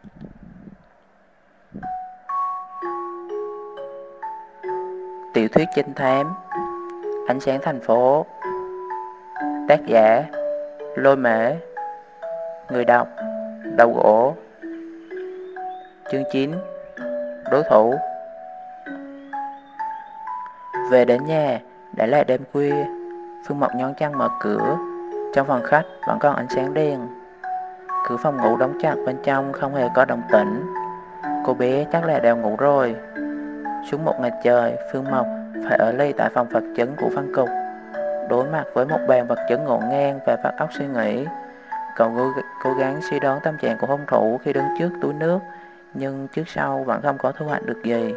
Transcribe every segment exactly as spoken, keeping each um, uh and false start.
Tiểu thuyết trinh thám Ánh sáng thành phố. Tác giả Lôi Mễ. Người đọc Đầu Gỗ. Chương chín. Đối thủ. Về đến nhà đã là đêm khuya. Phương Mộc nhón chân mở cửa. Trong phòng khách vẫn còn ánh sáng đèn. Cửa phòng ngủ đóng chặt, bên trong không hề có động tĩnh. Cô bé chắc là đều ngủ rồi. Suốt một ngày trời, Phương Mộc phải ở ly tại phòng vật chứng của văn cục, đối mặt với một bàn vật chứng ngổn ngang và vắt óc suy nghĩ. Cậu cố gắng suy đoán tâm trạng của hung thủ khi đứng trước túi nước, nhưng trước sau vẫn không có thu hoạch được gì.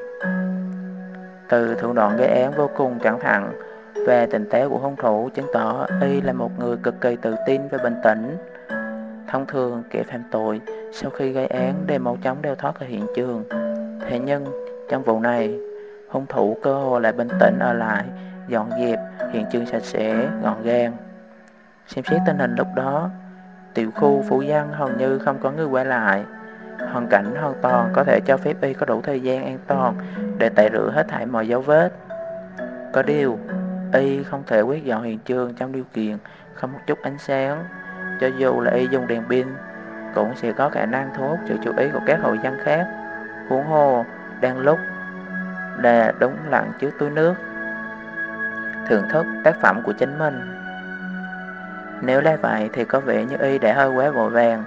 Từ thủ đoạn gây án vô cùng cẩn thận và tỉnh táo của hung thủ chứng tỏ y là một người cực kỳ tự tin và bình tĩnh. Thông thường kẻ phạm tội sau khi gây án đều mau chóng đào thoát khỏi hiện trường. Thế nhưng trong vụ này, hung thủ cơ hồ lại bình tĩnh ở lại, dọn dẹp hiện trường sạch sẽ, gọn gàng. Xem xét tình hình lúc đó, tiểu khu phủ dân hầu như không có người qua lại. Hoàn cảnh hoàn toàn có thể cho phép y có đủ thời gian an toàn để tẩy rửa hết thảy mọi dấu vết. Có điều, y không thể quét dọn hiện trường trong điều kiện không một chút ánh sáng. Cho dù là y dùng đèn pin, cũng sẽ có khả năng thu hút sự chú ý của các hộ dân khác. Huống hồ, đang lúc là đứng lặng trước túi nước, thưởng thức tác phẩm của chính mình. Nếu là vậy thì có vẻ như y đã hơi quá vội vàng.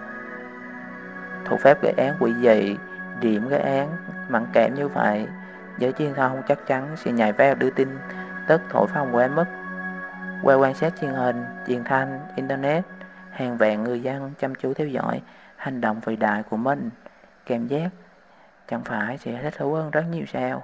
Thủ pháp gây án quỷ dị, điểm gây án mẫn cảm như vậy, giới truyền thông chắc chắn sẽ nhảy vào đưa tin tức thổi phồng quá mức. Qua quan sát truyền hình, truyền thanh, internet, hàng vạn người dân chăm chú theo dõi hành động vĩ đại của mình. Cảm giác chẳng phải sẽ thích thú hơn rất nhiều sao?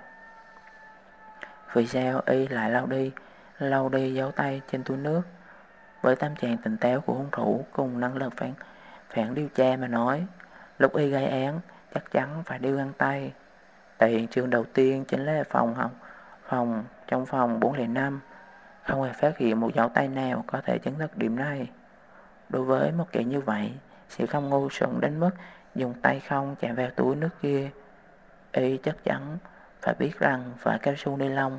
Vì sao y lại lau đi, lau đi dấu tay trên túi nước? Với tâm trạng tỉnh táo của hung thủ cùng năng lực phản, phản điều tra mà nói, lúc y gây án chắc chắn phải đeo găng tay. Tại hiện trường đầu tiên chính là phòng học, phòng trong phòng bốn không năm, không hề phát hiện một dấu tay nào có thể chứng thực điểm này. Đối với một kẻ như vậy, sẽ không ngu xuẩn đến mức dùng tay không chạm vào túi nước kia. Y chắc chắn phải biết rằng vải cao su ni lông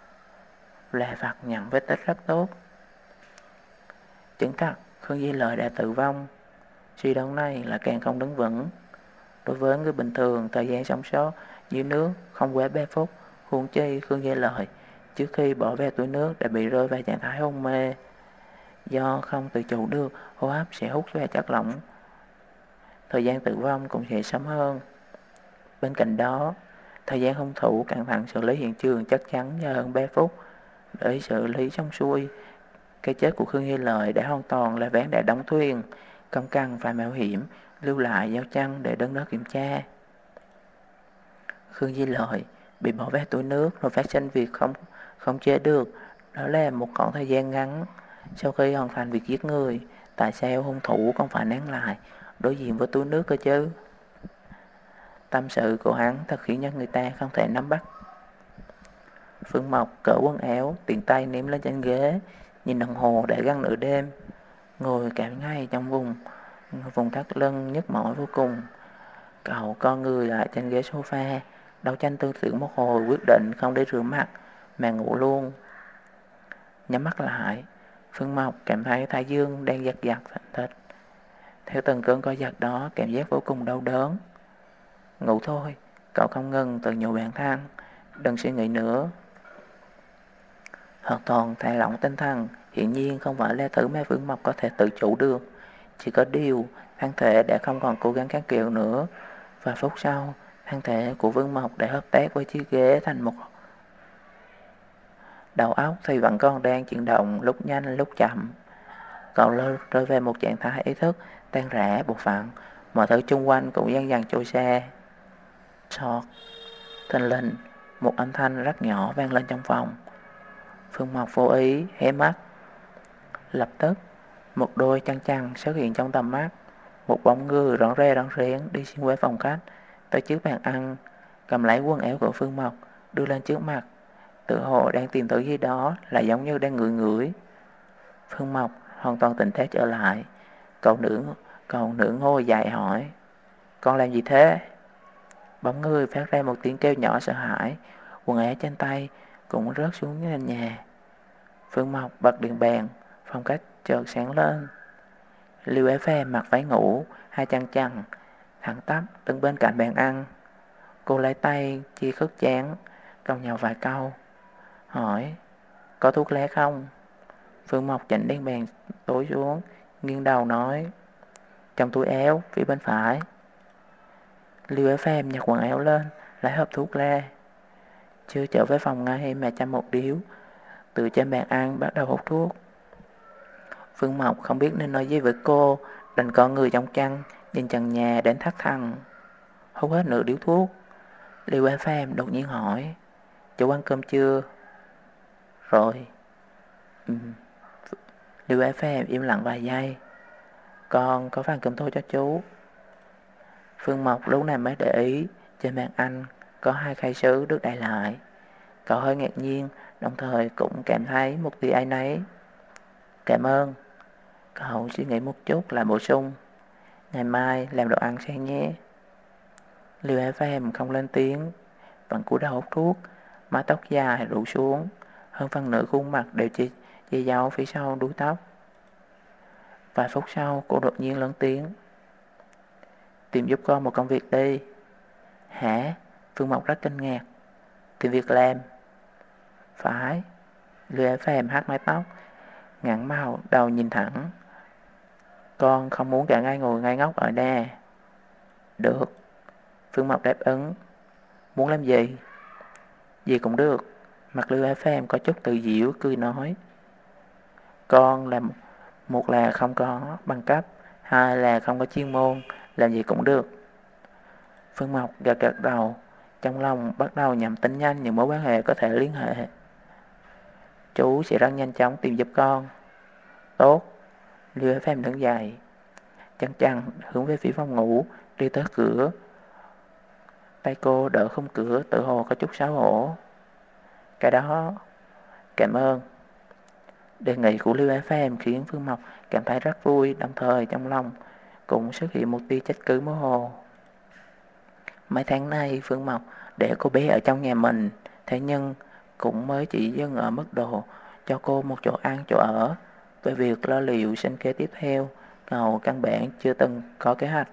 là vật nhận vết tích rất tốt. Chứng thật, Khương Di Lợi đã tử vong. Suy đoán này là càng không đứng vững. Đối với người bình thường, thời gian sống sót dưới nước không quá ba phút, huống chi Khương Di Lợi trước khi bỏ vào túi nước đã bị rơi vào trạng thái hôn mê. Do không tự chủ được, hô hấp sẽ hút vào chất lỏng, thời gian tử vong cũng sẽ sớm hơn. Bên cạnh đó, thời gian hung thủ cẩn thận xử lý hiện trường chắc chắn nhờ hơn ba phút. Để xử lý xong xuôi, cái chết của Khương Hy Lợi đã hoàn toàn là ván đã đóng thuyền, không cần phải mạo hiểm lưu lại dao chân để đứng đó kiểm tra. Khương Di Lợi bị bỏ vào túi nước rồi phát sinh việc không không chế được. Đó là một khoảng thời gian ngắn sau khi hoàn thành việc giết người. Tại sao hung thủ không phải nán lại đối diện với túi nước cơ chứ? Tâm sự của hắn thật khiến cho người ta không thể nắm bắt. Phương Mộc cởi quần áo, tiện tay ném lên trên ghế, nhìn đồng hồ đã gần nửa đêm, ngồi cả ngày trong vùng vùng thắt lưng nhức mỏi vô cùng. Cậu co người lại trên ghế sofa, đấu tranh tư tưởng một hồi, quyết định không để rửa mặt mà ngủ luôn. Nhắm mắt lại, Phương Mộc cảm thấy thái dương đang giật giật thịt. Theo từng cơn co giật đó, cảm giác vô cùng đau đớn. Ngủ thôi, cậu không ngừng tự nhủ bản thân, đừng suy nghĩ nữa. Hoàn toàn thả lỏng tinh thần, hiển nhiên không phải là thứ mà Phương Mộc có thể tự chủ được. Chỉ có điều, thân thể đã không còn cố gắng cán kiệu nữa. Và phút sau, thân thể của Vương Mộc đã hợp tác với chiếc ghế thành một. Đầu óc thì vẫn còn đang chuyển động, lúc nhanh lúc chậm. Cậu rơi về một trạng thái ý thức tan rã bộ phận, mọi thứ xung quanh cũng dần dần trôi xa. Sọt, thình lình, một âm thanh rất nhỏ vang lên trong phòng. Phương Mộc vô ý hé mắt. Lập tức, một đôi chân trần xuất hiện trong tầm mắt. Một bóng người rón rê rón rén đi xuyên qua phòng khách, tới trước bàn ăn, cầm lấy quần áo của Phương Mộc, đưa lên trước mặt. Tự hồ đang tìm thứ gì đó, là giống như đang ngửi ngửi. Phương Mộc hoàn toàn tỉnh táo trở lại. Cậu nữ, cậu nữ ngồi dậy hỏi. Con làm gì thế? Bóng người phát ra một tiếng kêu nhỏ sợ hãi, quần áo trên tay cũng rớt xuống nền nhà. Phương Mộc bật điện bàn, phong cách chợt sáng lên. Lưu ép em mặc váy ngủ, hai chân chằng, thẳng tắp đứng bên cạnh bàn ăn. Cô lấy tay chia khớp chán, cong nhàu vài câu, hỏi, có thuốc lá không? Phương Mộc chỉnh đèn bàn tối xuống, nghiêng đầu nói, trong túi áo, phía bên phải. Lưu ép em nhặt quần áo lên, lấy hộp thuốc lá. Chưa trở về phòng ngay mà chăm một điếu, từ trên bàn ăn bắt đầu hút thuốc. Phương Mộc không biết nên nói gì với cô, đành con người trong chăn, nhìn trần nhà đến thắt thằng. Hút hết nửa điếu thuốc. Lưu ép em đột nhiên hỏi, chú ăn cơm chưa? Rồi. Ừ. Lưu ép em im lặng vài giây. Con có phần cơm thôi cho chú. Phương Mộc lúc này mới để ý, trên bàn ăn có hai khay sứ được đậy lại. Cậu hơi ngạc nhiên, đồng thời cũng cảm thấy một tí áy náy. Cảm ơn. Cậu suy nghĩ một chút là bổ sung, ngày mai làm đồ ăn sang nhé. Lưu ép em không lên tiếng, vẫn cúi đầu hút thuốc, mái tóc dài rủ xuống, hơn phần nửa khuôn mặt đều che, che giấu phía sau đuôi tóc. Vài phút sau cô đột nhiên lớn tiếng, tìm giúp con một công việc đi. Hả? Phương Mộc rất kinh ngạc. Tìm việc làm? Phải. Lưu ép em hát mái tóc, ngẩng màu đầu nhìn thẳng. Con không muốn cả ngày ngồi ngay ngốc ở đây. Được. Phương Mộc đáp ứng. Muốn làm gì? Gì cũng được. Mặt Lưu ép em có chút tự diễu cười nói, con làm một là không có bằng cấp, hai là không có chuyên môn, làm gì cũng được. Phương Mộc gật gật đầu, trong lòng bắt đầu nhằm tính nhanh những mối quan hệ có thể liên hệ. Chú sẽ rất nhanh chóng tìm giúp con. Tốt. Lưu ép em đứng dậy, chăn chăn hướng về phía phòng ngủ, đi tới cửa. Tay cô đỡ khung cửa tự hồ có chút xấu hổ. Cái đó, cảm ơn. Đề nghị của Lưu ép em khiến Phương Mộc cảm thấy rất vui, đồng thời trong lòng cũng xuất hiện một tia trách cứ mơ hồ. Mấy tháng nay Phương Mộc để cô bé ở trong nhà mình, thế nhưng cũng mới chỉ dừng ở mức độ cho cô một chỗ ăn chỗ ở. Về việc lo liệu sinh kế tiếp theo, cậu căn bản chưa từng có kế hoạch.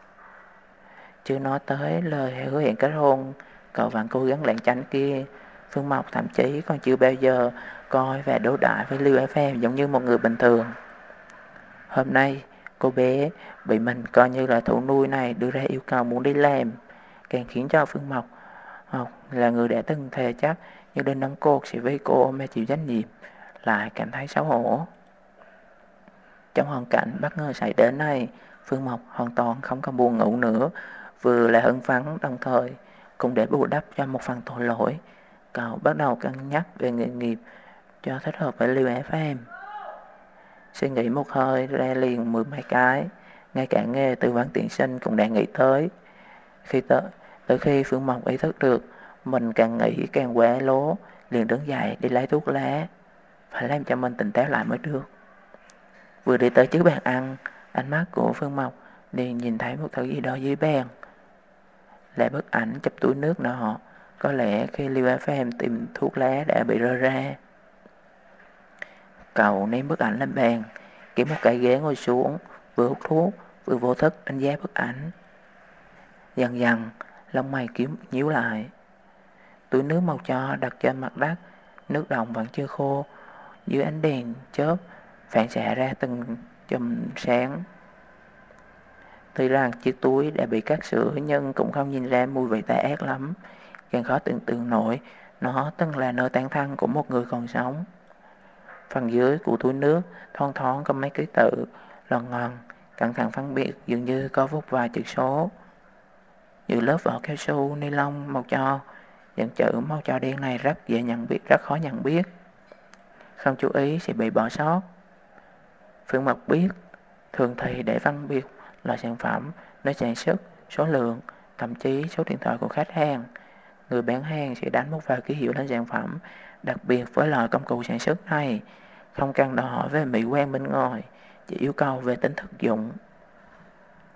Chưa nói tới lời hứa hẹn kết hôn, cậu vẫn cố gắng lảng tránh kia. Phương Mộc thậm chí còn chưa bao giờ coi và đối đãi với Lưu ép em giống như một người bình thường. Hôm nay, cô bé bị mình coi như là thủ nuôi này đưa ra yêu cầu muốn đi làm, càng khiến cho Phương Mộc Mộc là người đã từng thề chắc như đinh đóng cột sẽ với cô mà chịu trách nhiệm, lại cảm thấy xấu hổ. Trong hoàn cảnh bất ngờ xảy đến này, Phương Mộc hoàn toàn không còn buồn ngủ nữa, vừa là hưng phấn đồng thời cũng để bù đắp cho một phần tội lỗi. Cậu bắt đầu cân nhắc về nghề nghiệp cho thích hợp với Lưu ép em. Suy nghĩ một hơi ra liền mười mấy cái, ngay cả nghề tư vấn tuyển sinh cũng đã nghĩ tới. Khi tới, tới khi Phương Mộc ý thức được mình càng nghĩ càng quá lố, liền đứng dậy đi lấy thuốc lá. Phải làm cho mình tỉnh táo lại mới được. Vừa đi tới trước bàn ăn, ánh mắt của Phương Mộc liền nhìn thấy một thứ gì đó dưới bàn. Là bức ảnh chụp túi nước nọ. Có lẽ khi Lưu ép em tìm thuốc lá đã bị rơi ra. Cậu ném bức ảnh lên bàn, kiếm một cái ghế ngồi xuống, vừa hút thuốc, vừa vô thức đánh giá bức ảnh. Dần dần, lông mày kiếm nhíu lại. Túi nước màu cho đặt trên mặt đất, nước động vẫn chưa khô, dưới ánh đèn chớp phản xạ ra từng chùm sáng. Tuy rằng chiếc túi đã bị cắt sữa nhưng cũng không nhìn ra mùi vị tà ác lắm, càng khó tưởng tượng nổi nó từng là nơi tán thân của một người còn sống. Phần dưới của túi nước thoăn thoáng có mấy ký tự lòn ngòn, cẩn thận phân biệt dường như có vút vài chữ số. Giữa lớp vỏ cao su ni lông màu cho, những chữ màu cho đen này rất dễ nhận biết, rất khó nhận biết. Không chú ý sẽ bị bỏ sót. Phương Mộc biết, thường thì để phân biệt loại sản phẩm, nơi sản xuất, số lượng, thậm chí số điện thoại của khách hàng, người bán hàng sẽ đánh một vài ký hiệu lên sản phẩm. Đặc biệt với loại công cụ sản xuất này, không cần đòi hỏi về mỹ quan bên ngoài, chỉ yêu cầu về tính thực dụng.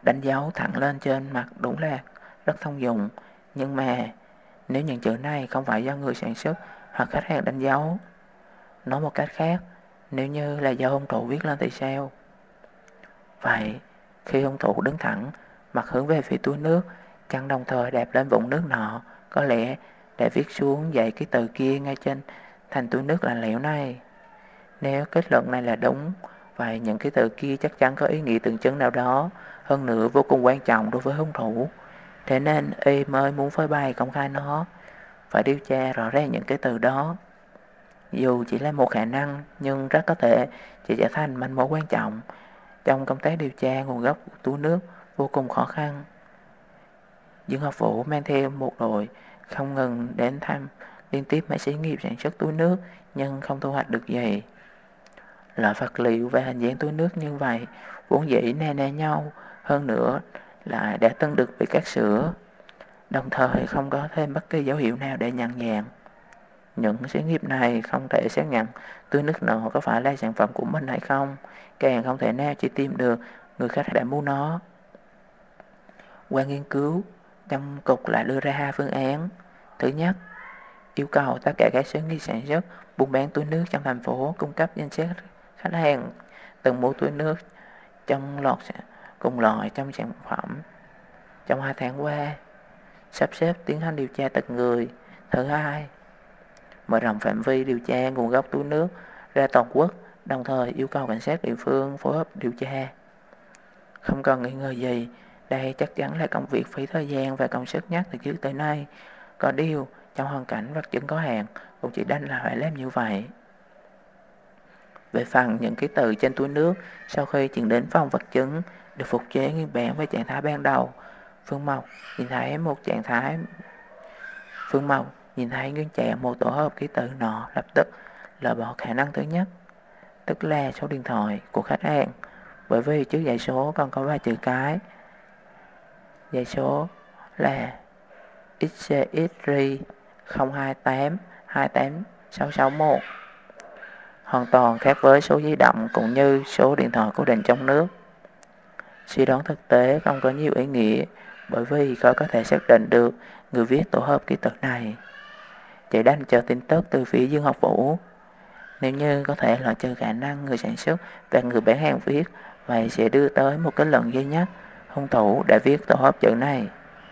Đánh dấu thẳng lên trên mặt đúng là rất thông dụng, nhưng mà nếu những chữ này không phải do người sản xuất hoặc khách hàng đánh dấu, nói một cách khác, nếu như là do hung thủ viết lên thì sao? Vậy, khi hung thủ đứng thẳng, mặt hướng về phía túi nước, chân đồng thời đạp lên vũng nước nọ, có lẽ để viết xuống dãy cái từ kia ngay trên thành túi nước lạnh lẽo này. Nếu kết luận này là đúng, vậy những cái từ kia chắc chắn có ý nghĩa tượng trưng nào đó, hơn nữa vô cùng quan trọng đối với hung thủ. Thế nên y mới muốn phơi bày công khai nó, phải điều tra rõ ràng những cái từ đó. Dù chỉ là một khả năng, nhưng rất có thể chỉ trở thành manh mối quan trọng trong công tác điều tra nguồn gốc của túi nước vô cùng khó khăn. Dương Học Vũ mang theo một đội không ngừng đến thăm liên tiếp mấy xí nghiệp sản xuất túi nước, nhưng không thu hoạch được gì. Loại vật liệu và hình dáng túi nước như vậy vốn dĩ na ná nhau, hơn nữa lại đã từng được bị cắt sữa, đồng thời không có thêm bất kỳ dấu hiệu nào để nhận dạng. Những xí nghiệp này không thể xác nhận túi nước nọ có phải là sản phẩm của mình hay không, càng không thể nào chỉ tìm được người khách đã mua nó. Qua nghiên cứu, trong cục lại đưa ra hai phương án. Thứ nhất, yêu cầu tất cả các xí nghiệp sản xuất buôn bán túi nước trong thành phố cung cấp danh sách khách hàng từng mua túi nước trong loạt cùng loại trong sản phẩm trong hai tháng qua, sắp xếp tiến hành điều tra từng người. Thứ hai, mở rộng phạm vi điều tra nguồn gốc túi nước ra toàn quốc, đồng thời yêu cầu cảnh sát địa phương phối hợp điều tra. Không còn nghi ngờ gì, đây chắc chắn là công việc phí thời gian và công sức nhất từ trước tới nay. Có điều, trong hoàn cảnh vật chứng có hạn, cũng chỉ đành là phải làm như vậy. Về phần những ký tự trên túi nước, sau khi chuyển đến phòng vật chứng, được phục chế nguyên bản với trạng thái ban đầu. Phương Mộc nhìn thấy một trạng thái Phương Mộc nhìn thấy nguyên trạng một tổ hợp ký tự nọ, lập tức loại bỏ khả năng thứ nhất, tức là số điện thoại của khách hàng, bởi vì trước dãy số còn có vài chữ cái. Dãy số là ích xê ích R không hai tám hai tám sáu sáu một, hoàn toàn khác với số di động cũng như số điện thoại cố định trong nước. Suy đoán thực tế không có nhiều ý nghĩa, bởi vì khó có thể xác định được người viết tổ hợp ký tự này. Chỉ đành chờ tin tức từ phía Dương Học Vũ. Nếu như có thể loại trừ khả năng người sản xuất và người bán hàng viết, vậy sẽ đưa tới một kết luận duy nhất: hung thủ đã viết tổ hợp chữ này.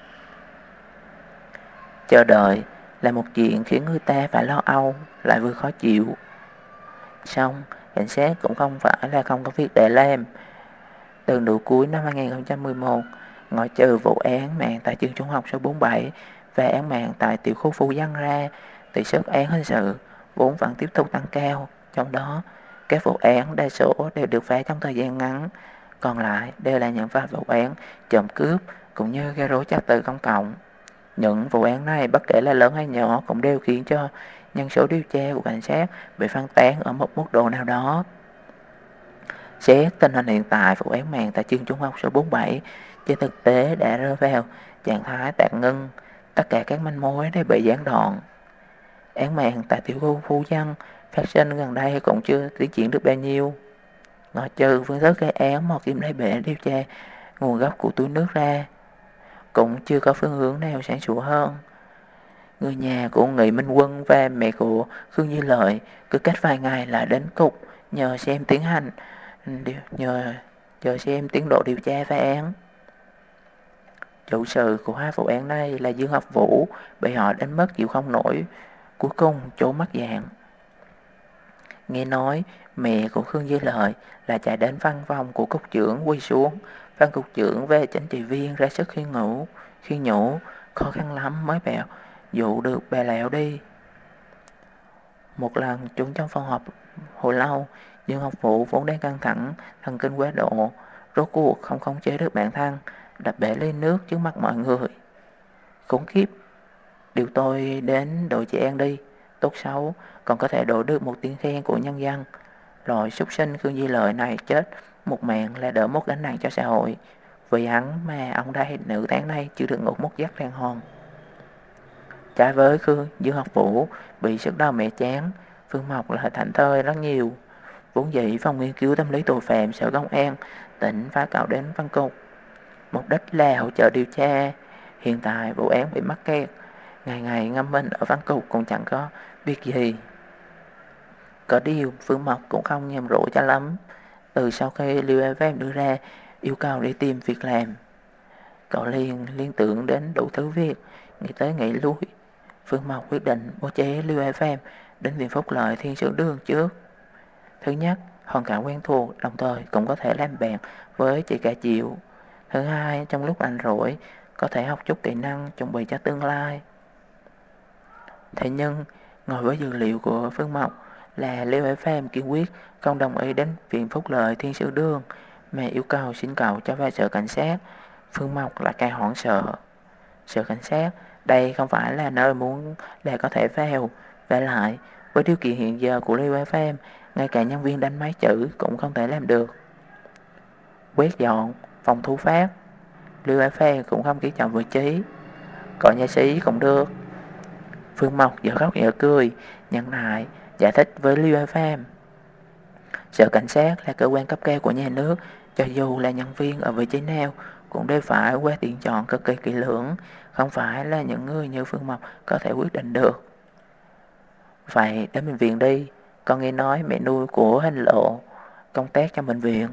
Chờ đợi là một chuyện khiến người ta phải lo âu, lại vừa khó chịu. Xong, cảnh sát cũng không phải là không có việc để làm. Từ nửa cuối năm hai nghìn không trăm mười một, ngoại trừ vụ án mạng tại trường trung học số bốn mươi bảy và án mạng tại tiểu khu Phú Dân ra, tỷ suất án hình sự vốn vẫn tiếp tục tăng cao. Trong đó, các vụ án đa số đều được phá trong thời gian ngắn, còn lại đều là những vài vụ án trộm cướp cũng như gây rối trật tự công cộng. Những vụ án này bất kể là lớn hay nhỏ cũng đều khiến cho nhân số điều tra của cảnh sát bị phân tán ở một mức độ nào đó. Xét tình hình hiện tại, vụ án mạng tại trường trung học số bốn mươi bảy trên thực tế đã rơi vào trạng thái tạm ngưng, tất cả các manh mối đều bị gián đoạn. Án mạng tại tiểu khu Phú Dân phát sinh gần đây cũng chưa tiến triển được bao nhiêu. Ngoại trừ phương thức gây án một kim đáy bể điều tra nguồn gốc của túi nước ra, cũng chưa có phương hướng nào sáng sủa hơn. Người nhà của Nghị Minh Quân và mẹ của Khương Như Lợi cứ cách vài ngày lại đến cục nhờ xem tiến hành nhờ chờ xem tiến độ điều tra phá án. Chủ sự của hai vụ án này là Dương Học Vũ, bị họ đến mức chịu không nổi, cuối cùng trốn mất dạng. Nghe nói mẹ của Khương Duy Lợi là chạy đến văn phòng của cục trưởng quỳ xuống, văn cục trưởng về chính trị viên ra sức khuyên nhủ, khuyên nhủ khó khăn lắm mới bèo dụ được bà lão đi. Một lần chúng trong phòng họp hồi lâu, Dương Học Vũ vốn đang căng thẳng, thần kinh quá độ, rốt cuộc không khống chế được bản thân, đập bể ly nước trước mặt mọi người. Khốn kiếp, điều tôi đến đội chị An đi, tốt xấu còn có thể đổi được một tiếng khen của nhân dân. Loại súc sinh Khương Di Lợi này chết một mạng là đỡ một gánh nặng cho xã hội. Vì hắn mà ông đây nửa tháng nay chưa được ngủ một giấc đàng hoàng. Trái với Khương Dương Học Vũ bị sức đau mẹ chán, Phương Mộc lại thảnh thơi rất nhiều. Vốn dĩ phòng nghiên cứu tâm lý tội phạm sở công an tỉnh phá cáo đến văn cục. Mục đích là hỗ trợ điều tra. Hiện tại vụ án bị mắc kẹt, ngày ngày ngâm mình ở văn cục cũng chẳng có việc gì. Có điều Phương Mộc cũng không nhầm rỗi cho lắm. Từ sau khi Lưu ép em đưa ra yêu cầu đi tìm việc làm, cậu liền liên tưởng đến đủ thứ việc, nghĩ tới nghĩ lui. Phương Mộc quyết định bố trí Lưu ép em đến viện Phúc Lợi Thiên Sử Đường trước. Thứ nhất, hoàn cảnh quen thuộc, đồng thời cũng có thể làm bạn với chị cả Triệu. Thứ hai, trong lúc rảnh rỗi, có thể học chút kỹ năng chuẩn bị cho tương lai. Thế nhưng, ngồi với dữ liệu của Phương Mộc là Lưu ép em kiên quyết không đồng ý đến viện Phúc Lợi Thiên Sử Đường mà yêu cầu xin cậu cho vào sở cảnh sát. Phương Mộc lại càng hoảng sợ. Sở cảnh sát, đây không phải là nơi muốn là có thể vào. Và lại, với điều kiện hiện giờ của Lưu ép em, ngay cả nhân viên đánh máy chữ cũng không thể làm được. Quét dọn, phòng thu phát, Lưu ép em cũng không ký chọn vị trí. Gọi nhà sĩ cũng được. Phương Mộc giờ khóc giờ cười, nhận lại, giải thích với Lưu ép em. Sở cảnh sát là cơ quan cấp cao của nhà nước, cho dù là nhân viên ở vị trí nào cũng đều phải qua tuyển chọn cực kỳ kỹ lưỡng, không phải là những người như Phương Mộc có thể quyết định được. Vậy đến bệnh viện đi, con nghe nói mẹ nuôi của Hình Lộ công tác trong bệnh viện.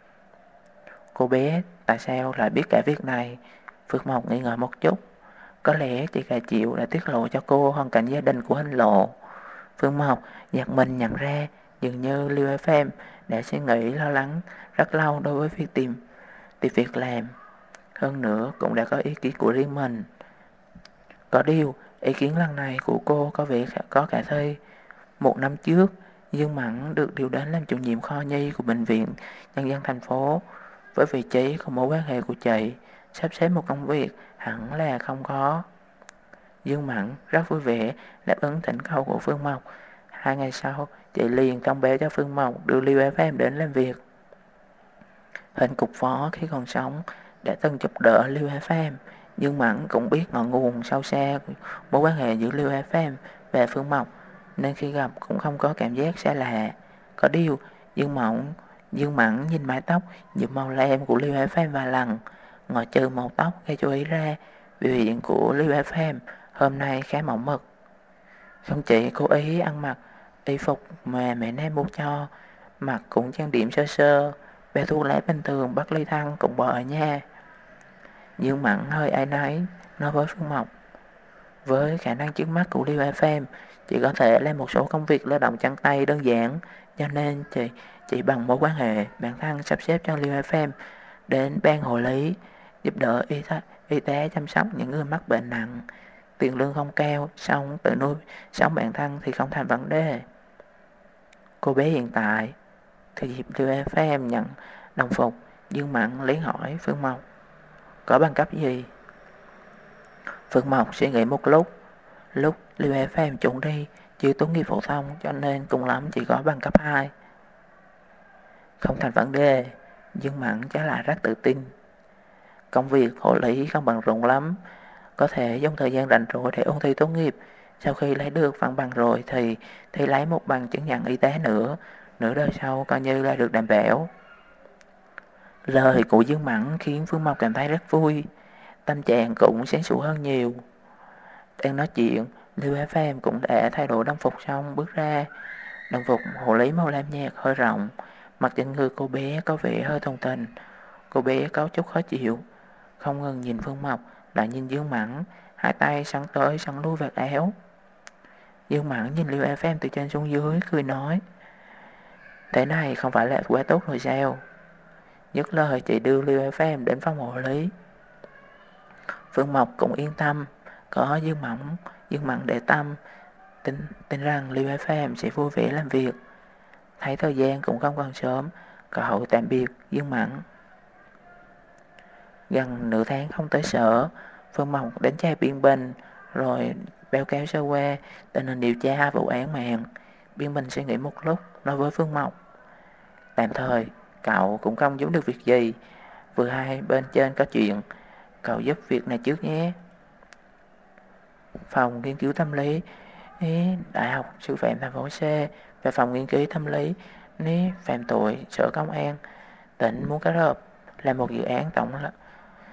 Cô bé tại sao lại biết cả việc này? Phương Mộc nghi ngờ một chút. Có lẽ chị cả Triệu đã tiết lộ cho cô hoàn cảnh gia đình của Hình Lộ. Phương Mộc giật mình nhận ra dường như Lưu ép em đã suy nghĩ lo lắng rất lâu đối với việc tìm tìm việc làm. Hơn nữa cũng đã có ý kiến của riêng mình. Có điều, ý kiến lần này của cô có vẻ có khả thi. Một năm trước, Dương Mẫn được điều đến làm chủ nhiệm kho nhi của bệnh viện nhân dân thành phố. Với vị trí của mối quan hệ của chị, sắp xếp một công việc hẳn là không khó. Dương Mẫn rất vui vẻ đáp ứng thỉnh cầu của Phương Mộc. Hai ngày sau, chị liền thông báo cho Phương Mộc đưa Lưu ép em đến làm việc. Hình cục phó khi còn sống đã từng giúp đỡ Lưu ép em, nhưng Mẫn cũng biết ngọn nguồn sâu xa mối quan hệ giữa Lưu ép em và Phương Mộc, nên khi gặp cũng không có cảm giác xa lạ. Có điều, Dương Mẫn, Dương Mẫn nhìn mái tóc nhuộm màu lam của Lưu ép em vài lần, ngoại trừ màu tóc gây chú ý ra, biểu hiện của Lưu ép em hôm nay khá mỏng mực. Không chỉ cố ý ăn mặc y phục mà mẹ nam mua cho, mặt cũng trang điểm sơ sơ, bé thuốc lá bình thường bắt ly thăng cũng bỏ ở nhà. Dương Mẫn hơi áy náy nói với Phương Mộc, với khả năng trước mắt của Lưu ép em, chỉ có thể làm một số công việc lao động chân tay đơn giản, cho nên chị chỉ bằng mối quan hệ bản thân sắp xếp cho Lưu ép em đến ban hộ lý, giúp đỡ y tá, y tế chăm sóc những người mắc bệnh nặng. Tiền lương không cao, xong tự nuôi sống bản thân thì không thành vấn đề. Cô bé hiện tại thì dịp Lưu ép em nhận đồng phục. Dương Mẫn liền hỏi Phương Mộc, có bằng cấp gì? Phương Mộc suy nghĩ một lúc. Lúc Lưu ép em chuẩn đi, chưa tốt nghiệp phổ thông cho nên cùng lắm chỉ có bằng cấp hai. Không thành vấn đề. Dương Mẫn trả lại rất tự tin. Công việc hộ lý không bận rộn lắm, có thể dùng thời gian rảnh rỗi để ôn thi tốt nghiệp. Sau khi lấy được văn bằng rồi thì thì lấy một bằng chứng nhận y tế nữa, nửa đời sau coi như là được đảm bảo. Lời của Dương Mẫn khiến Phương Mộc cảm thấy rất vui, tâm trạng cũng sáng sủa hơn nhiều. Đang nói chuyện, Lưu ép em cũng đã thay đổi đồng phục xong bước ra. Đồng phục hộ lý màu lam nhạt hơi rộng, mặt trên người cô bé có vẻ hơi thùng thình. Cô bé có chút khó chịu, không ngừng nhìn Phương Mộc, lại nhìn Dương Mẫn, hai tay sắn tới sắn lui vạt áo. Dương Mẫn nhìn Lưu ép em từ trên xuống dưới, cười nói, thế này không phải là quá tốt rồi sao? Dứt lời chị đưa Lưu ép em đến phòng hộ lý. Phương Mộc cũng yên tâm, có Dương Mẫn, Dương Mẫn để tâm, tin, tin rằng Lưu ép em sẽ vui vẻ làm việc. Thấy thời gian cũng không còn sớm, cậu tạm biệt Dương Mẫn. Gần nửa tháng không tới sở, Phương Mộc đến tra biên bình, rồi báo cáo sơ qua tình hình điều tra vụ án mạng. Biên bình suy nghĩ một lúc, nói với Phương Mộc, tạm thời cậu cũng không giúp được việc gì, vừa hai bên trên có chuyện, cậu giúp việc này trước nhé. Phòng nghiên cứu tâm lý Đại học Sư phạm thành phố C và phòng nghiên cứu tâm lý phạm tội Sở Công an tỉnh muốn kết hợp là một dự án tổng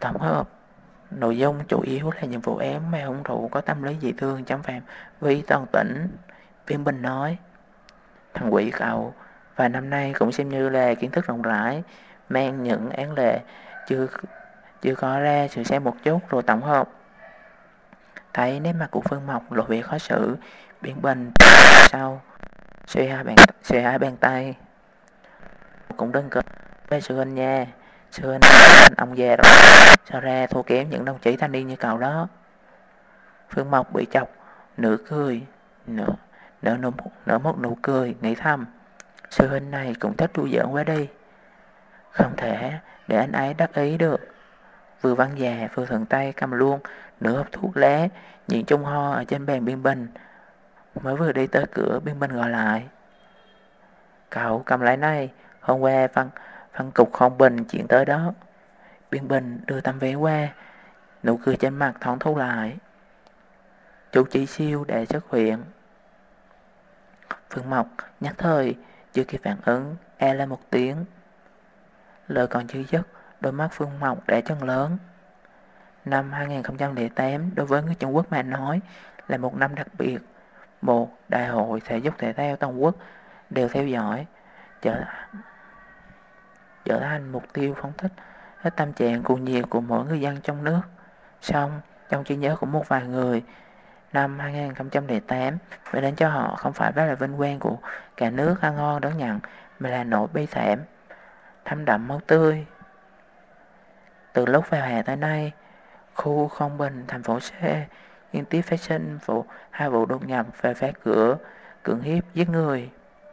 Tổng hợp, nội dung chủ yếu là những vụ án mà hung thủ có tâm lý dị thường trong phạm vi toàn tỉnh. Viên Bình nói, thằng quỷ cậu, và năm nay cũng xem như là kiến thức rộng rãi, mang những án lệ chưa chưa có ra sự xem một chút rồi tổng hợp. Thấy nét mặt của Phương Mộc lộ vẻ khó xử, Biên Bình sau xuê hai bàn xuê hai bàn tay. Cũng đừng cực với sư huynh nha, sư huynh ông già rồi, sao ra thua kém những đồng chí thanh niên như cậu đó. Phương Mộc bị chọc, nửa cười, nửa, nửa, nửa, nửa một nụ cười, nghĩ thầm, sư huynh này cũng thích đùa giỡn quá đi. Không thể để anh ấy đắc ý được. Vừa văn già vừa thuận tay cầm luôn nửa hộp thuốc lá, nhìn trung ho ở trên bàn Biên Bình. Mới vừa đi tới cửa, Biên Bình gọi lại, cậu cầm lại này, hôm qua văn, văn cục không bình chuyện tới đó. Biên Bình đưa tấm vé qua, nụ cười trên mặt thoáng thu lại. Chú Chí Siêu đã xuất hiện. Phương Mộc nhắc thời, chưa kịp phản ứng, e lên một tiếng. Lời còn chưa dứt, đôi mắt Phương Mộc đã chân lớn. Năm hai không không tám đối với người Trung Quốc mà nói là một năm đặc biệt. Một đại hội thể dục thể thao toàn quốc đều theo dõi, trở, trở thành mục tiêu phóng thích hết tâm trạng cuồng nhiệt của mỗi người dân trong nước. Song, trong trí nhớ của một vài người, năm hai không không tám mới đến cho họ không phải là vinh quang của cả nước ăn ngon đón nhận, mà là nỗi bi thảm, thấm đậm máu tươi. Từ lúc vào hè tới nay, khu Không Bình, thành phố C, liên tiếp phát sinh vụ hai vụ đột nhập và phá cửa, cưỡng hiếp, giết người.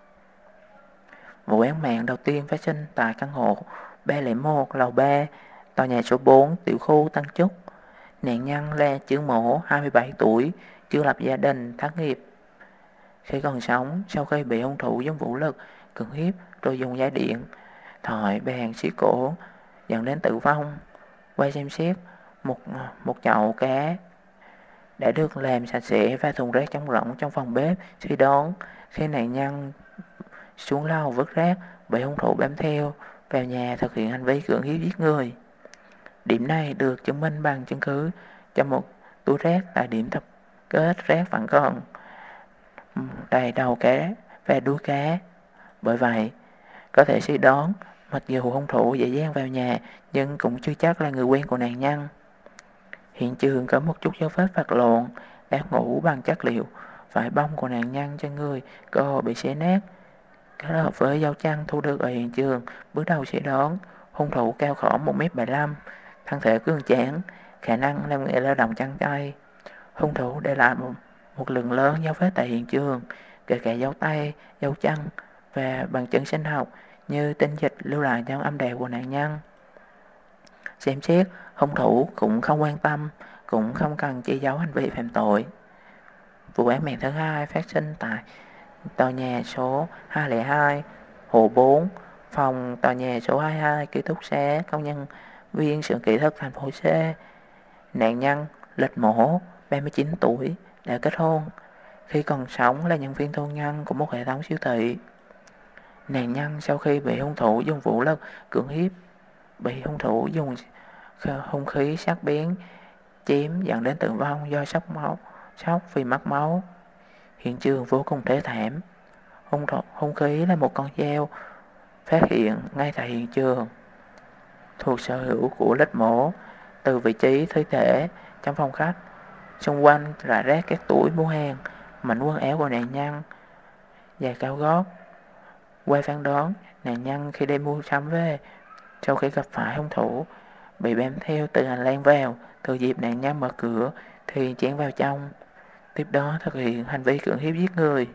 Vụ án mạng đầu tiên phát sinh tại căn hộ ba không một lầu ba, tòa nhà số bốn, tiểu khu Tân Trúc. Nạn nhân là Trương Mổ, hai mươi bảy tuổi, chưa lập gia đình, thất nghiệp. Khi còn sống, sau khi bị hung thủ dùng vũ lực cưỡng hiếp rồi dùng dây điện, thỏi bàn xiết cổ dẫn đến tử vong. Qua xem xét, một một chậu cá đã được làm sạch sẽ và thùng rác trống rỗng trong phòng bếp suy đoán khi nạn nhân xuống lầu vứt rác bị hung thủ bám theo vào nhà thực hiện hành vi cưỡng hiếp giết người. Điểm này được chứng minh bằng chứng cứ trong một túi rác tại điểm tập kết rác vẫn còn đầy đầu cá và đuôi cá. Bởi vậy, có thể suy đoán mặc dù hung thủ dễ dàng vào nhà nhưng cũng chưa chắc là người quen của nạn nhân. Hiện trường có một chút dấu vết vật lộn, áo ngủ bằng chất liệu vải bông của nạn nhân trên người cơ hồ bị xé nát. Kết hợp với dấu chân thu được ở hiện trường, bước đầu sẽ đoán hung thủ cao khoảng một mét bảy mươi lăm, thân thể cường tráng, khả năng làm nghề lao động chân tay. Hung thủ để lại một, một lượng lớn dấu vết tại hiện trường, kể cả dấu tay, dấu chân và bằng chứng sinh học như tinh dịch lưu lại trong âm đạo của nạn nhân. Xem xét, hung thủ cũng không quan tâm, cũng không cần che giấu hành vi phạm tội. Vụ án mạng thứ hai phát sinh tại tòa nhà số hai không hai, hồ bốn, phòng tòa nhà số hai mươi hai, ký túc xá công nhân viên xưởng kỹ thuật thành phố C. Nạn nhân Lịch Mổ, ba mươi chín tuổi, đã kết hôn. Khi còn sống là nhân viên thu ngân của một hệ thống siêu thị. Nạn nhân sau khi bị hung thủ dùng vũ lực cưỡng hiếp, bị hung thủ dùng hung khí sắc bén chém dẫn đến tử vong do sốc máu, sốc vì mất máu. Hiện trường vô cùng thê thảm. Hung, thủ, hung khí là một con dao phát hiện ngay tại hiện trường, thuộc sở hữu của Lịch Mổ. Từ vị trí thi thể trong phòng khách, xung quanh rải rác các túi mua hàng, mảnh quần áo của nạn nhân, giày cao gót. Qua phán đoán, nạn nhân khi đem mua sắm về, sau khi gặp phải hung thủ, bị bám theo từ hành lang vào, thừa dịp nạn nhân mở cửa thì chén vào trong, tiếp đó thực hiện hành vi cưỡng hiếp giết người.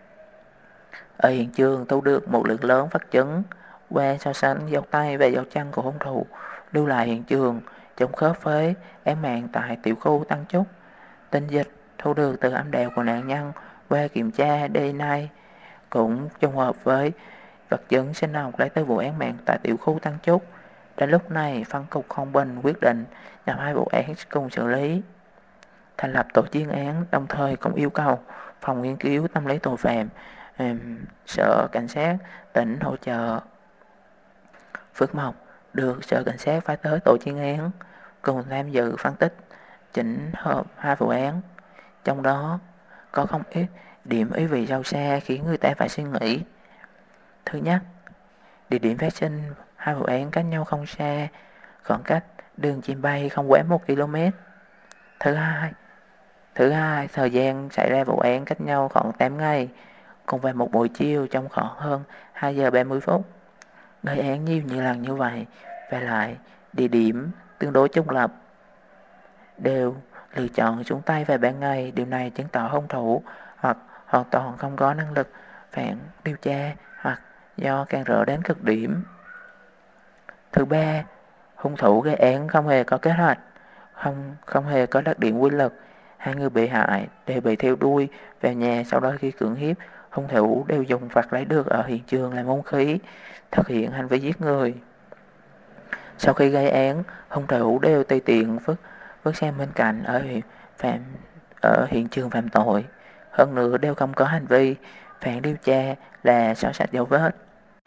Ở hiện trường thu được một lượng lớn vật chứng. Qua so sánh dấu tay và dấu chân của hung thủ lưu lại hiện trường trùng khớp với án mạng tại tiểu khu Tân Trúc. Tinh dịch thu được từ âm đạo của nạn nhân qua kiểm tra đê en a cũng trùng hợp với vật chứng sinh học lấy từ vụ án mạng tại tiểu khu Tân Trúc. Đến lúc này, phân cục Không Bình quyết định nhập hai vụ án cùng xử lý, thành lập tổ chuyên án, đồng thời cũng yêu cầu phòng nghiên cứu tâm lý tội phạm, um, sở cảnh sát tỉnh hỗ trợ. Phước Mộc được sở cảnh sát phái tới tổ chuyên án. cùng tham dự phân tích chỉnh hợp hai vụ án, trong đó có không ít điểm ý vị sâu xa khiến người ta phải suy nghĩ. Thứ nhất, địa điểm phát sinh hai vụ án cách nhau không xa, khoảng cách đường chim bay không quá một ki lô mét. Thứ hai, thứ hai, thời gian xảy ra vụ án cách nhau khoảng tám ngày, cùng vào một buổi chiều trong khoảng hơn hai giờ ba mươi phút. Gây án nhiều như lần như vậy, và lại địa điểm tương đối trung lập, đều lựa chọn xuống tay vào ban ngày. Điều này chứng tỏ hung thủ hoặc hoàn toàn không có năng lực phản điều tra, hoặc do can rỡ đến cực điểm. Thứ ba, hung thủ gây án không hề có kế hoạch, không không hề có đặc điểm quy luật. Hai người bị hại đều bị theo đuôi vào nhà, sau đó khi cưỡng hiếp, hung thủ đều dùng vật lấy được ở hiện trường làm hung khí, thực hiện hành vi giết người. Sau khi gây án, hung thủ đều tùy tiện vứt vứt sang bên cạnh ở hiện phạm ở hiện trường phạm tội. Hơn nữa đều không có hành vi phản điều tra là xóa sạch dấu vết.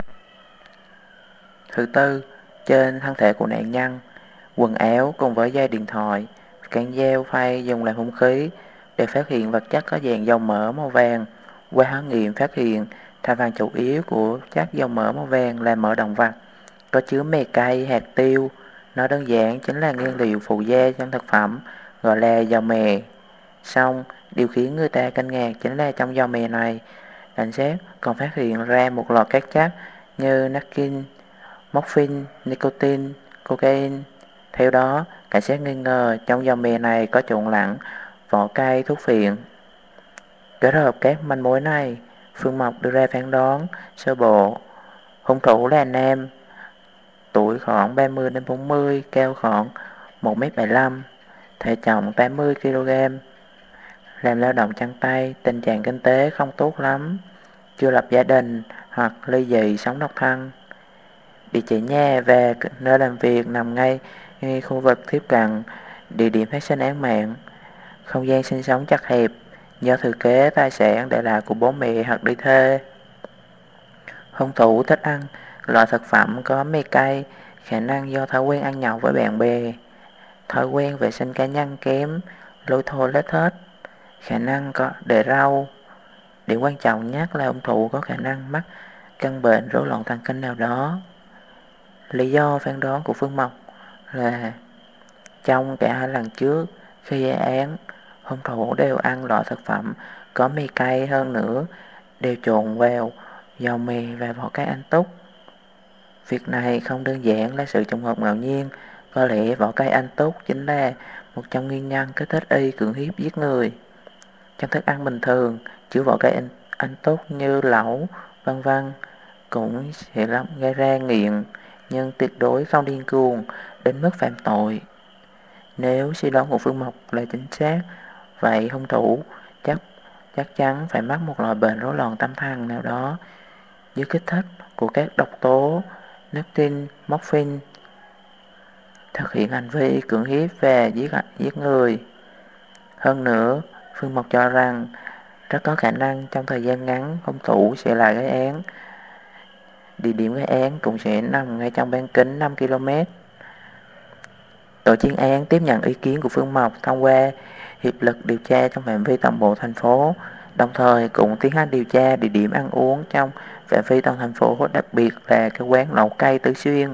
Thứ tư, trên thân thể của nạn nhân, quần áo cùng với dây điện thoại, cán dao phay dùng làm hung khí đều phát hiện vật chất có dạng dầu mỡ màu vàng. Qua hóa nghiệm phát hiện thành phần chủ yếu của chất dầu mỡ màu vàng là mỡ động vật, có chứa mè cây, hạt tiêu. Nó đơn giản chính là nguyên liệu phụ gia trong thực phẩm, gọi là dầu mè. Xong, điều khiến người ta kinh ngạc chính là trong dầu mè này, cảnh sát còn phát hiện ra một loạt các chất như nicotine, morphine, nicotine, cocaine. Theo đó, cảnh sát nghi ngờ trong dầu mè này có trộn lẫn vỏ cây thuốc phiện. Kết hợp các manh mối này, Phương Mộc đưa ra phán đoán sơ bộ. Hung thủ là nam, tuổi khoảng ba mươi đến bốn mươi, cao khoảng một mét bảy mươi lăm, thể trọng tám mươi ki lô gam, làm lao động chân tay, tình trạng kinh tế không tốt lắm, chưa lập gia đình hoặc ly dị, sống độc thân. Địa chỉ nhà và nơi làm việc nằm ngay, ngay khu vực tiếp cận địa điểm phát sinh án mạng. Không gian sinh sống chật hẹp, do thừa kế tài sản để lại của bố mẹ hoặc đi thuê. Hung thủ thích ăn loại thực phẩm có mê cay, khả năng do thói quen ăn nhậu với bạn bè, thói quen vệ sinh cá nhân kém, lôi thôi lết hết, khả năng có để rau. Điểm quan trọng nhất là hung thủ có khả năng mắc căn bệnh rối loạn thần kinh nào đó. Lý do phán đoán của Phương Mộc là trong cả hai lần trước khi gây án, hung thủ đều ăn loại thực phẩm có mì cay, hơn nữa đều trộn vào dầu mè và vỏ cây anh túc. Việc này không đơn giản là sự trùng hợp ngẫu nhiên, có lẽ vỏ cây anh túc chính là một trong nguyên nhân kích thích y cưỡng hiếp giết người. Trong thức ăn bình thường chứa vỏ cây anh, anh túc như lẩu, vân vân cũng sẽ gây ra nghiện, nhưng tuyệt đối không điên cuồng đến mức phạm tội. Nếu suy đoán của Phương Mộc là chính xác, vậy hung thủ chắc chắc chắn phải mắc một loại bệnh rối loạn tâm thần nào đó, dưới kích thích của các độc tố nicotine, morphine, thực hiện hành vi cưỡng hiếp và giết giết người. Hơn nữa, Phương Mộc cho rằng rất có khả năng trong thời gian ngắn hung thủ sẽ lại gây án. Địa điểm gây án cũng sẽ nằm ngay trong bán kính năm ki lô mét. Tổ chuyên án tiếp nhận ý kiến của Phương Mộc thông qua hiệp lực điều tra trong phạm vi toàn bộ thành phố, đồng thời cũng tiến hành điều tra địa điểm ăn uống trong phạm vi toàn thành phố, đặc biệt là cái quán lẩu cây Tứ Xuyên.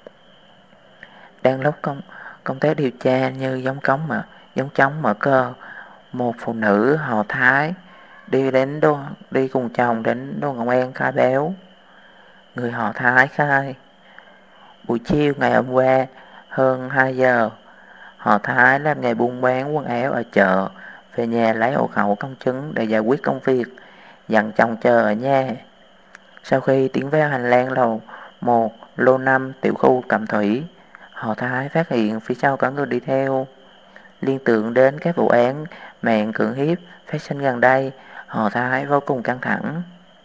Đang lúc công công tác điều tra như giống cống mở giống trống mở cờ, một phụ nữ họ Thái đi đến đô đi cùng chồng đến đồn công an khai báo. Người họ Thái khai, buổi chiều ngày hôm qua hơn hai giờ, họ Thái làm nghề buôn bán quần áo ở chợ, về nhà lấy hộ khẩu công chứng để giải quyết công việc, dặn chồng chờ ở nhà. Sau khi tiến vào hành lang lầu một lô năm tiểu khu Cẩm Thủy, họ Thái phát hiện phía sau có người đi theo. Liên tưởng đến các vụ án mạng cưỡng hiếp phát sinh gần đây, họ Thái vô cùng căng thẳng.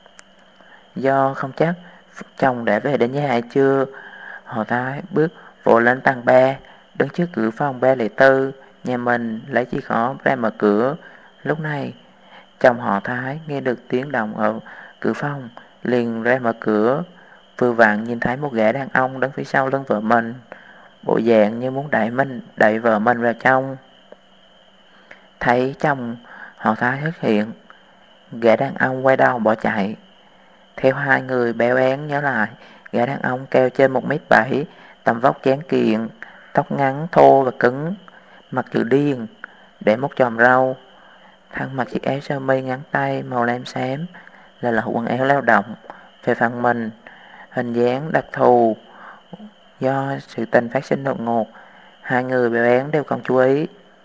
Do không chắc chồng đã về đến nhà hay chưa, họ Thái bước vội lên tầng ba, đứng trước cửa phòng ba không bốn nhà mình lấy chìa khóa ra mở cửa. Lúc này, chồng họ Thái nghe được tiếng động ở cửa phòng, liền ra mở cửa. Vừa vặn nhìn thấy một gã đàn ông đứng phía sau lưng vợ mình. bộ dạng như muốn đẩy mình, đẩy vợ mình vào trong. Thấy chồng họ Thái xuất hiện, gã đàn ông quay đầu bỏ chạy. Theo hai người béo én nhớ lại, gã đàn ông cao trên một mét bảy, tầm vóc tráng kiện, tóc ngắn thô và cứng, mặt chữ điên, để một chòm râu, thân mặc chiếc áo sơ mi ngắn tay màu lam xám, là là quần áo lao động. Về phần mình, hình dáng đặc thù do sự tình phát sinh đột ngột, hai người béo én đều không chú ý.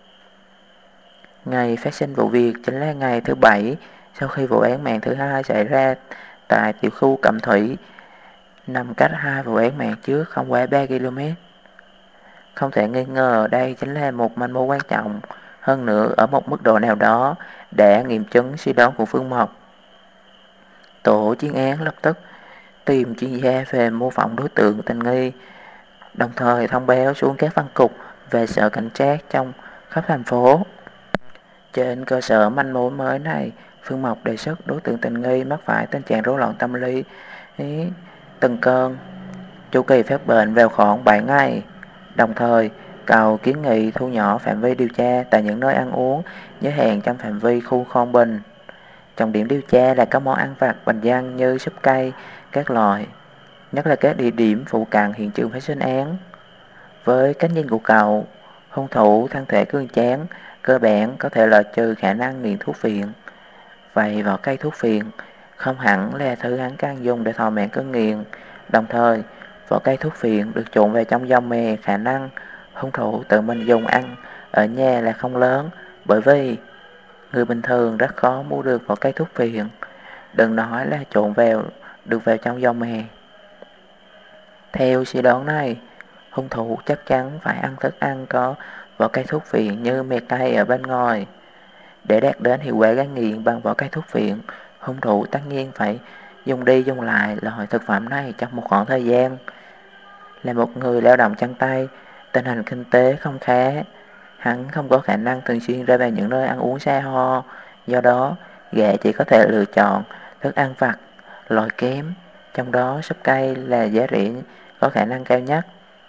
Ngày phát sinh vụ việc chính là ngày thứ bảy sau khi vụ án mạng thứ hai xảy ra tại tiểu khu Cẩm Thủy, nằm cách hai vụ án mạng trước không quá ba ki lô mét. Không thể nghi ngờ đây chính là một manh mối quan trọng, hơn nữa ở một mức độ nào đó đã nghiệm chứng suy đoán của Phương Mộc. Tổ chuyên án lập tức tìm chuyên gia về mô phỏng đối tượng tình nghi, đồng thời thông báo xuống các phân cục về sở cảnh sát trong khắp thành phố. Trên cơ sở manh mối mới này, Phương Mộc đề xuất đối tượng tình nghi mắc phải tình trạng rối loạn tâm lý từng cơn, chu kỳ phát bệnh vào khoảng bảy ngày, đồng thời cầu kiến nghị thu nhỏ phạm vi điều tra tại những nơi ăn uống giới hạn trong phạm vi khu Khôn Bình. Trọng điểm điều tra là các món ăn vặt bình dân như súp cây, các loại, nhất là các địa điểm phụ cận hiện trường phát sinh án. Với cách nhìn của cậu, hung thủ thân thể cương tráng, cơ bản có thể loại trừ khả năng nghiện thuốc phiện. Vậy vỏ cây thuốc phiện không hẳn là thứ hắn can dùng để thỏa mãn cơn nghiện. Đồng thời, vỏ cây thuốc phiện được trộn vào trong dầu mè, khả năng hung thủ tự mình dùng ăn ở nhà là không lớn, bởi vì người bình thường rất khó mua được vỏ cây thuốc phiện, đừng nói là trộn vào được vào trong dầu mè. Theo suy đoán này, hung thủ chắc chắn phải ăn thức ăn có vỏ cây thuốc phiện như mè cây ở bên ngoài. Để đạt đến hiệu quả gây nghiện bằng vỏ cây thuốc phiện, hung thủ tất nhiên phải dùng đi dùng lại loại thực phẩm này trong một khoảng thời gian. Là một người lao động chân tay, tình hình kinh tế không khá, hắn không có khả năng thường xuyên ra vào những nơi ăn uống xa ho. Do đó, gã chỉ có thể lựa chọn thức ăn vặt, loại kém, trong đó súp cây là giá rẻ có khả năng cao nhất.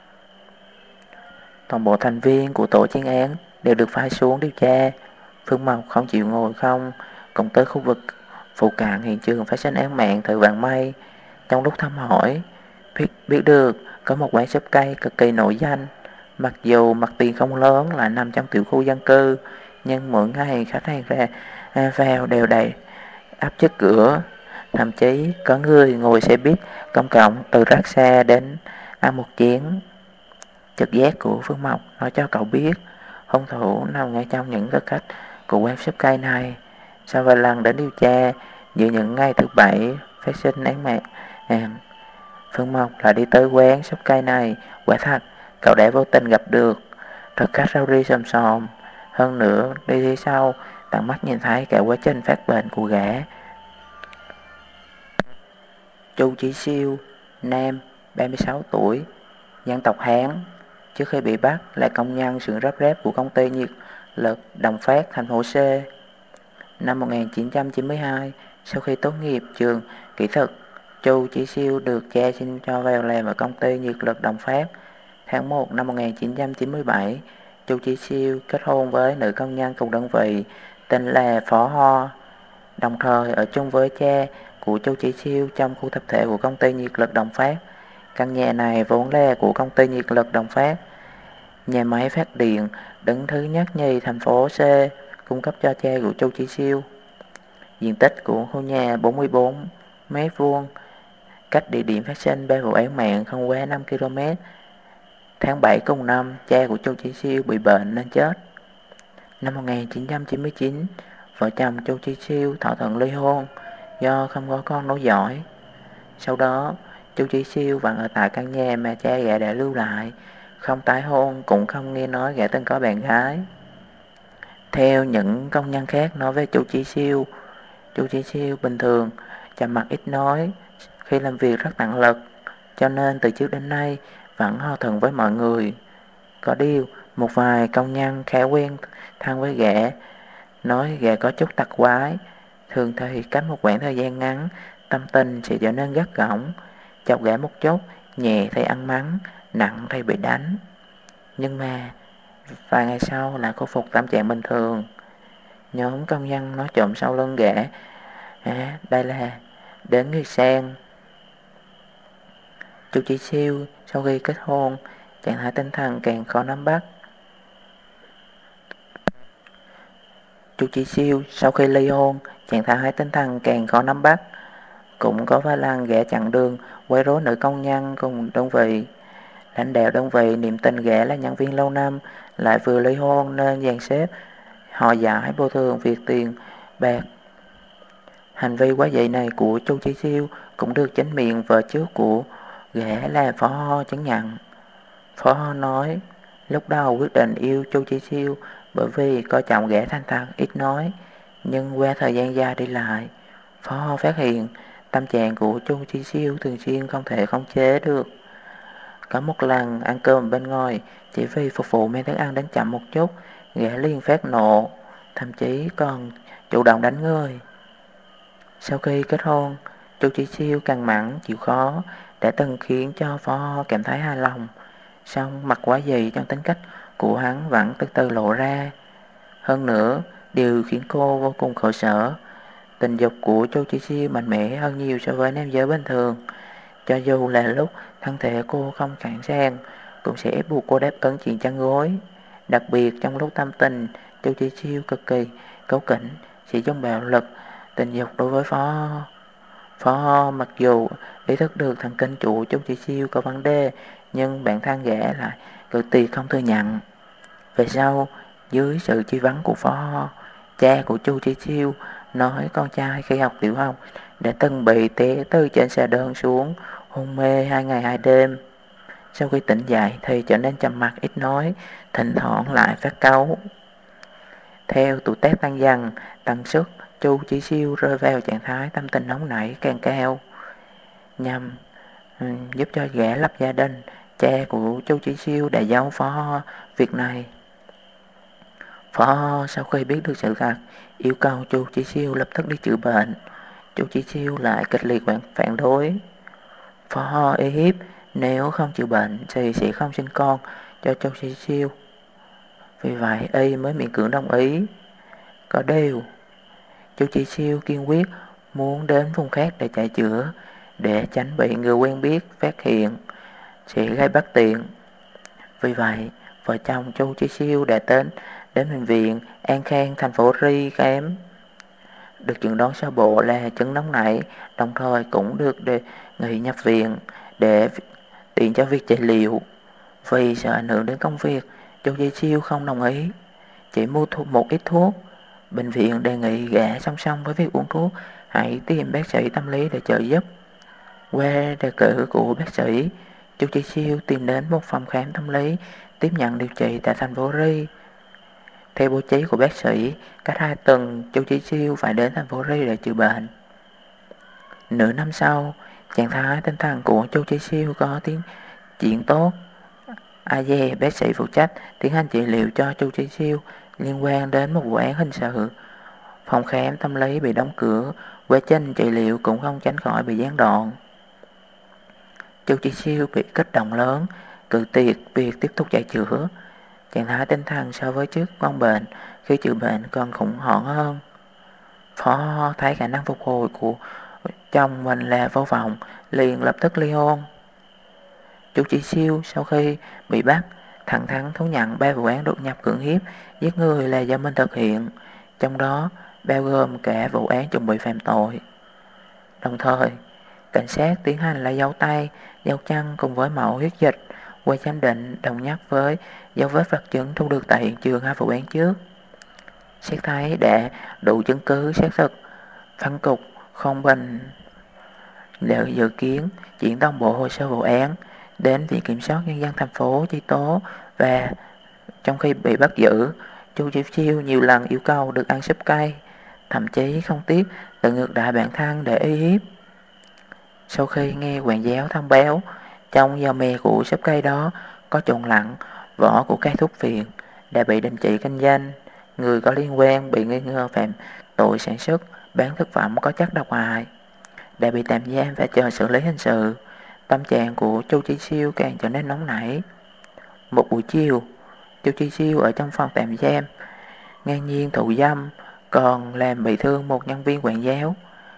Toàn bộ thành viên của tổ chuyên án đều được phái xuống điều tra. Phương Mộc không chịu ngồi không, cũng tới khu vực phụ cận hiện trường phát sinh án mạng từ Vạn Mây. Trong lúc thăm hỏi, biết, biết được có một quán súp cây cực kỳ nổi danh. Mặc dù mặt tiền không lớn, lại nằm trong tiểu khu dân cư, nhưng mỗi ngày khách hàng ra vào đều đầy ắp trước cửa. Thậm chí có người ngồi xe buýt công cộng từ rất xa đến ăn một chén. Trực giác của Phương Mộc nói cho cậu biết hung thủ nằm ngay trong những thực khách của quán súp cây này. Sau vài lần đến điều tra giữa những ngày thứ bảy phát sinh án mạng, Phương Mộc lại đi tới quán súp cây này. Quả thật cậu đã vô tình gặp được thực khách râu ria xồm xòm, hơn nữa đi phía sau tận mắt nhìn thấy cả quá trình phát bệnh của gã. Chu Chí Siêu, nam, ba mươi sáu tuổi, dân tộc Hán, trước khi bị bắt là công nhân xưởng ráp ráp của công ty nhiệt lực Đồng Phát thành phố C. Năm một nghìn chín trăm chín mươi hai, sau khi tốt nghiệp trường kỹ thuật, Chu Chí Siêu được cha xin cho vào làm ở công ty nhiệt lực Đồng Phát. Tháng một năm một nghìn chín trăm chín mươi bảy, Chu Chí Siêu kết hôn với nữ công nhân cùng đơn vị tên là Phó Ho, đồng thời ở chung với cha của Chu Chí Siêu trong khu tập thể của công ty nhiệt lực Đồng Phát. Căn nhà này vốn là của công ty nhiệt lực Đồng Phát, nhà máy phát điện đứng thứ nhất nhì thành phố C, cung cấp cho cha của Chu Chí Siêu. Diện tích của khu nhà bốn mươi bốn mét vuông, cách địa điểm phát sinh ba vụ án mạng không quá năm ki lô mét. Tháng bảy cùng năm, cha của Chu Chí Siêu bị bệnh nên chết. Năm một nghìn chín trăm chín mươi chín, vợ chồng Chu Chí Siêu thỏa thuận ly hôn do không có con nối dõi. Sau đó, Chu Chí Siêu vẫn ở tại căn nhà mà cha gã đã lưu lại, không tái hôn, cũng không nghe nói gã từng có bạn gái. Theo những công nhân khác nói về Chu Chí Siêu, Chu Chí Siêu bình thường trầm mặc ít nói, khi làm việc rất tận lực, cho nên từ trước đến nay vẫn hòa thuận với mọi người. Có điều, một vài công nhân khá quen thân với gã, nói gã có chút tật quái. Thường thì cách một khoảng thời gian ngắn, tâm tình sẽ trở nên gắt gỏng, chọc gã một chút, nhẹ thì ăn mắng, nặng thì bị đánh. Nhưng mà vài ngày sau lại khôi phục tâm trạng bình thường. Nhóm công nhân nói trộm sau lưng gã: À, đây là đến người sang. Chu Chi Siêu sau khi kết hôn, trạng thái tinh thần càng khó nắm bắt. Chu Chi Siêu sau khi ly hôn, trạng thái tinh thần càng khó nắm bắt. Cũng có vài lần gã chặn đường quấy rối nữ công nhân cùng đơn vị. Lãnh đạo đơn vị niệm tình gã là nhân viên lâu năm, lại vừa ly hôn nên dàn xếp họ giải bồi thường việc tiền bạc. Hành vi quá dại này của Chu Chi Siêu cũng được chính miệng vợ trước của gã là Phó Ho chứng nhận. Phó Ho nói lúc đầu quyết định yêu Chu Chi Siêu bởi vì coi trọng gã thành thật ít nói, nhưng qua thời gian dài đi lại, Phó Ho phát hiện tâm trạng của Chu Chi Siêu thường xuyên không thể khống chế được. Có một lần ăn cơm bên ngoài, chỉ vì phục vụ mang thức ăn đến chậm một chút, gã liền phát nộ, thậm chí còn chủ động đánh người. Sau khi kết hôn, Chu Chi Siêu căng mặn chịu khó đã từng khiến cho Phó Ho cảm thấy hài lòng, song mặt quá gì trong tính cách của hắn vẫn từ từ lộ ra. Hơn nữa, điều khiến cô vô cùng khổ sở, tình dục của Chu Chi Siêu mạnh mẽ hơn nhiều so với nam giới bình thường. Cho dù là lúc thân thể cô không sẵn sàng, cũng sẽ ép buộc cô đáp ứng chuyện chăn gối. Đặc biệt trong lúc tâm tình, Chu Chi Siêu cực kỳ cáu kỉnh, sử dụng bạo lực tình dục đối với Phó Phó mặc dù ý thức được thần kinh chủ Chu Chi Siêu có vấn đề, nhưng bản thân gã lại cực tuyệt không thừa nhận. Về sau, dưới sự truy vấn của Phó, cha của Chu Chi Siêu nói con trai khi học tiểu học đã từng bị té từ trên xe đơn xuống, hôn mê hai ngày hai đêm. Sau khi tỉnh dậy thì trở nên trầm mặc ít nói, thỉnh thoảng lại phát cáu. Theo tuổi tác tăng dần, tần suất Chu Chi Siêu rơi vào trạng thái tâm tình nóng nảy càng cao. Nhằm ừ, giúp cho gã lập gia đình, cha của Chu Chi Siêu đã giao phó việc này. Phó sau khi biết được sự thật, yêu cầu Chu Chi Siêu lập tức đi chữa bệnh. Chu Chi Siêu lại kịch liệt phản đối. Phó y hiếp nếu không chữa bệnh thì sẽ không sinh con cho Chu Chi Siêu. Vì vậy y mới miễn cưỡng đồng ý. Có điều, Chu Chi Siêu kiên quyết muốn đến vùng khác để chạy chữa, để tránh bị người quen biết phát hiện sẽ gây bất tiện. Vì vậy, vợ chồng Chu Chi Siêu đã đến đến bệnh viện An Khang thành phố Ri khám. Được chẩn đoán sơ bộ là chứng nóng nảy, đồng thời cũng được đề nghị nhập viện để tiện cho việc trị liệu. Vì sợ ảnh hưởng đến công việc, Chu Chi Siêu không đồng ý, chỉ mua thuốc một ít thuốc. Bệnh viện đề nghị gã song song với việc uống thuốc, hãy tìm bác sĩ tâm lý để trợ giúp. Qua đề cử của bác sĩ, Chu Chi Siêu tìm đến một phòng khám tâm lý tiếp nhận điều trị tại thành phố Ri. Theo bố trí của bác sĩ, cách hai tuần Chu Chi Siêu phải đến thành phố Ri để chữa bệnh. Nửa năm sau, trạng thái tinh thần của Chu Chi Siêu có tiến triển tốt. A dè, bác sĩ phụ trách tiến hành trị liệu cho Chu Chi Siêu liên quan đến một vụ án hình sự. Phòng khám tâm lý bị đóng cửa, quá trình trị liệu cũng không tránh khỏi bị gián đoạn. Chu Chi Siêu bị kích động lớn, cự tuyệt việc tiếp tục chạy chữa. Trạng thái tinh thần so với trước con bệnh khi chữa bệnh còn khủng hoảng hơn. Phó thấy khả năng phục hồi của chồng mình là vô vọng, liền lập tức ly hôn. Chu Chi Siêu sau khi bị bắt, thẳng thắn thú nhận ba vụ án đột nhập cưỡng hiếp, giết người là do mình thực hiện, trong đó bao gồm cả vụ án chuẩn bị phạm tội. Đồng thời, cảnh sát tiến hành lấy dấu tay, dấu chân cùng với mẫu huyết dịch qua giám định đồng nhất với dấu vết vật chứng thu được tại hiện trường hai vụ án trước. Xét thấy đã đủ chứng cứ xác thực, phân cục không bình đều dự kiến chuyển toàn bộ hồ sơ vụ án đến Viện Kiểm soát Nhân dân thành phố truy tố. Và trong khi bị bắt giữ, Chu Chi Siêu nhiều lần yêu cầu được ăn súp cay, thậm chí không tiếc tự ngược đãi bản thân để uy hiếp. Sau khi nghe quản giáo thông báo trong giò mè của súp cây đó có trộn lẫn vỏ của cây thuốc viện đã bị đình chỉ kinh doanh, người có liên quan bị nghi ngờ phạm tội sản xuất bán thực phẩm có chất độc hại đã bị tạm giam và chờ xử lý hình sự. Tâm trạng của Chu Chi Siêu càng trở nên nóng nảy. Một buổi chiều, Chu Chi Siêu ở trong phòng tạm giam ngang nhiên thụ dâm, còn làm bị thương một nhân viên quản giáo.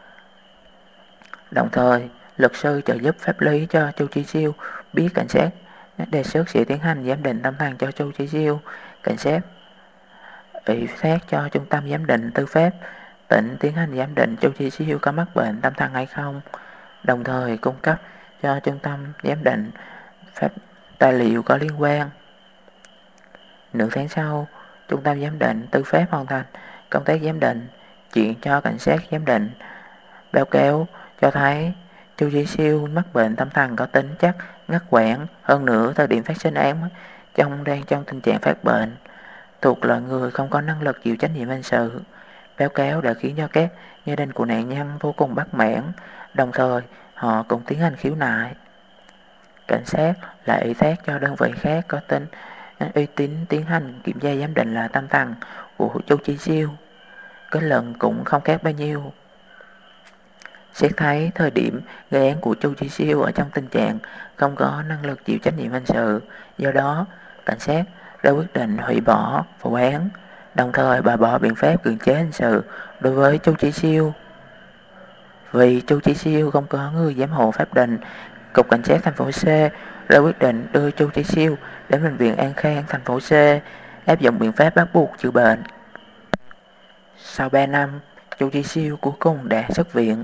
Đồng thời, luật sư trợ giúp pháp lý cho Chu Chi Siêu biết cảnh sát đề xuất sẽ tiến hành giám định tâm thần cho Chu Chi Siêu. Cảnh sát ủy thác cho Trung tâm Giám định Tư pháp tỉnh tiến hành giám định Chu Chi Siêu có mắc bệnh tâm thần hay không, đồng thời cung cấp cho Trung tâm Giám định pháp tài liệu có liên quan. Nửa tháng sau, Trung tâm Giám định Tư pháp hoàn thành công tác giám định, chuyển cho cảnh sát giám định. Báo cáo cho thấy Chu Chi Siêu mắc bệnh tâm thần có tính chất ngắt quãng, hơn nữa thời điểm phát sinh án trong đang trong tình trạng phát bệnh, thuộc loại người không có năng lực chịu trách nhiệm hình sự. Báo cáo đã khiến cho các gia đình của nạn nhân vô cùng bất mãn, đồng thời họ cũng tiến hành khiếu nại. Cảnh sát lại ủy thác cho đơn vị khác có tính uy tín tiến hành kiểm tra giám định là tâm thần của Chu Chi Siêu. Kết luận cũng không khác bao nhiêu. Xét thấy thời điểm gây án của Chu Chi Siêu ở trong tình trạng không có năng lực chịu trách nhiệm hình sự, do đó cảnh sát đã quyết định hủy bỏ vụ án, đồng thời bà bỏ biện pháp cưỡng chế hình sự đối với Chu Chi Siêu. Vì Chu Chi Siêu không có người giám hộ pháp định, Cục Cảnh sát thành phố C đã quyết định đưa Chu Chi Siêu đến bệnh viện An Khang thành phố C áp dụng biện pháp bắt buộc chữa bệnh. Sau ba năm, Chu Chi Siêu cuối cùng đã xuất viện.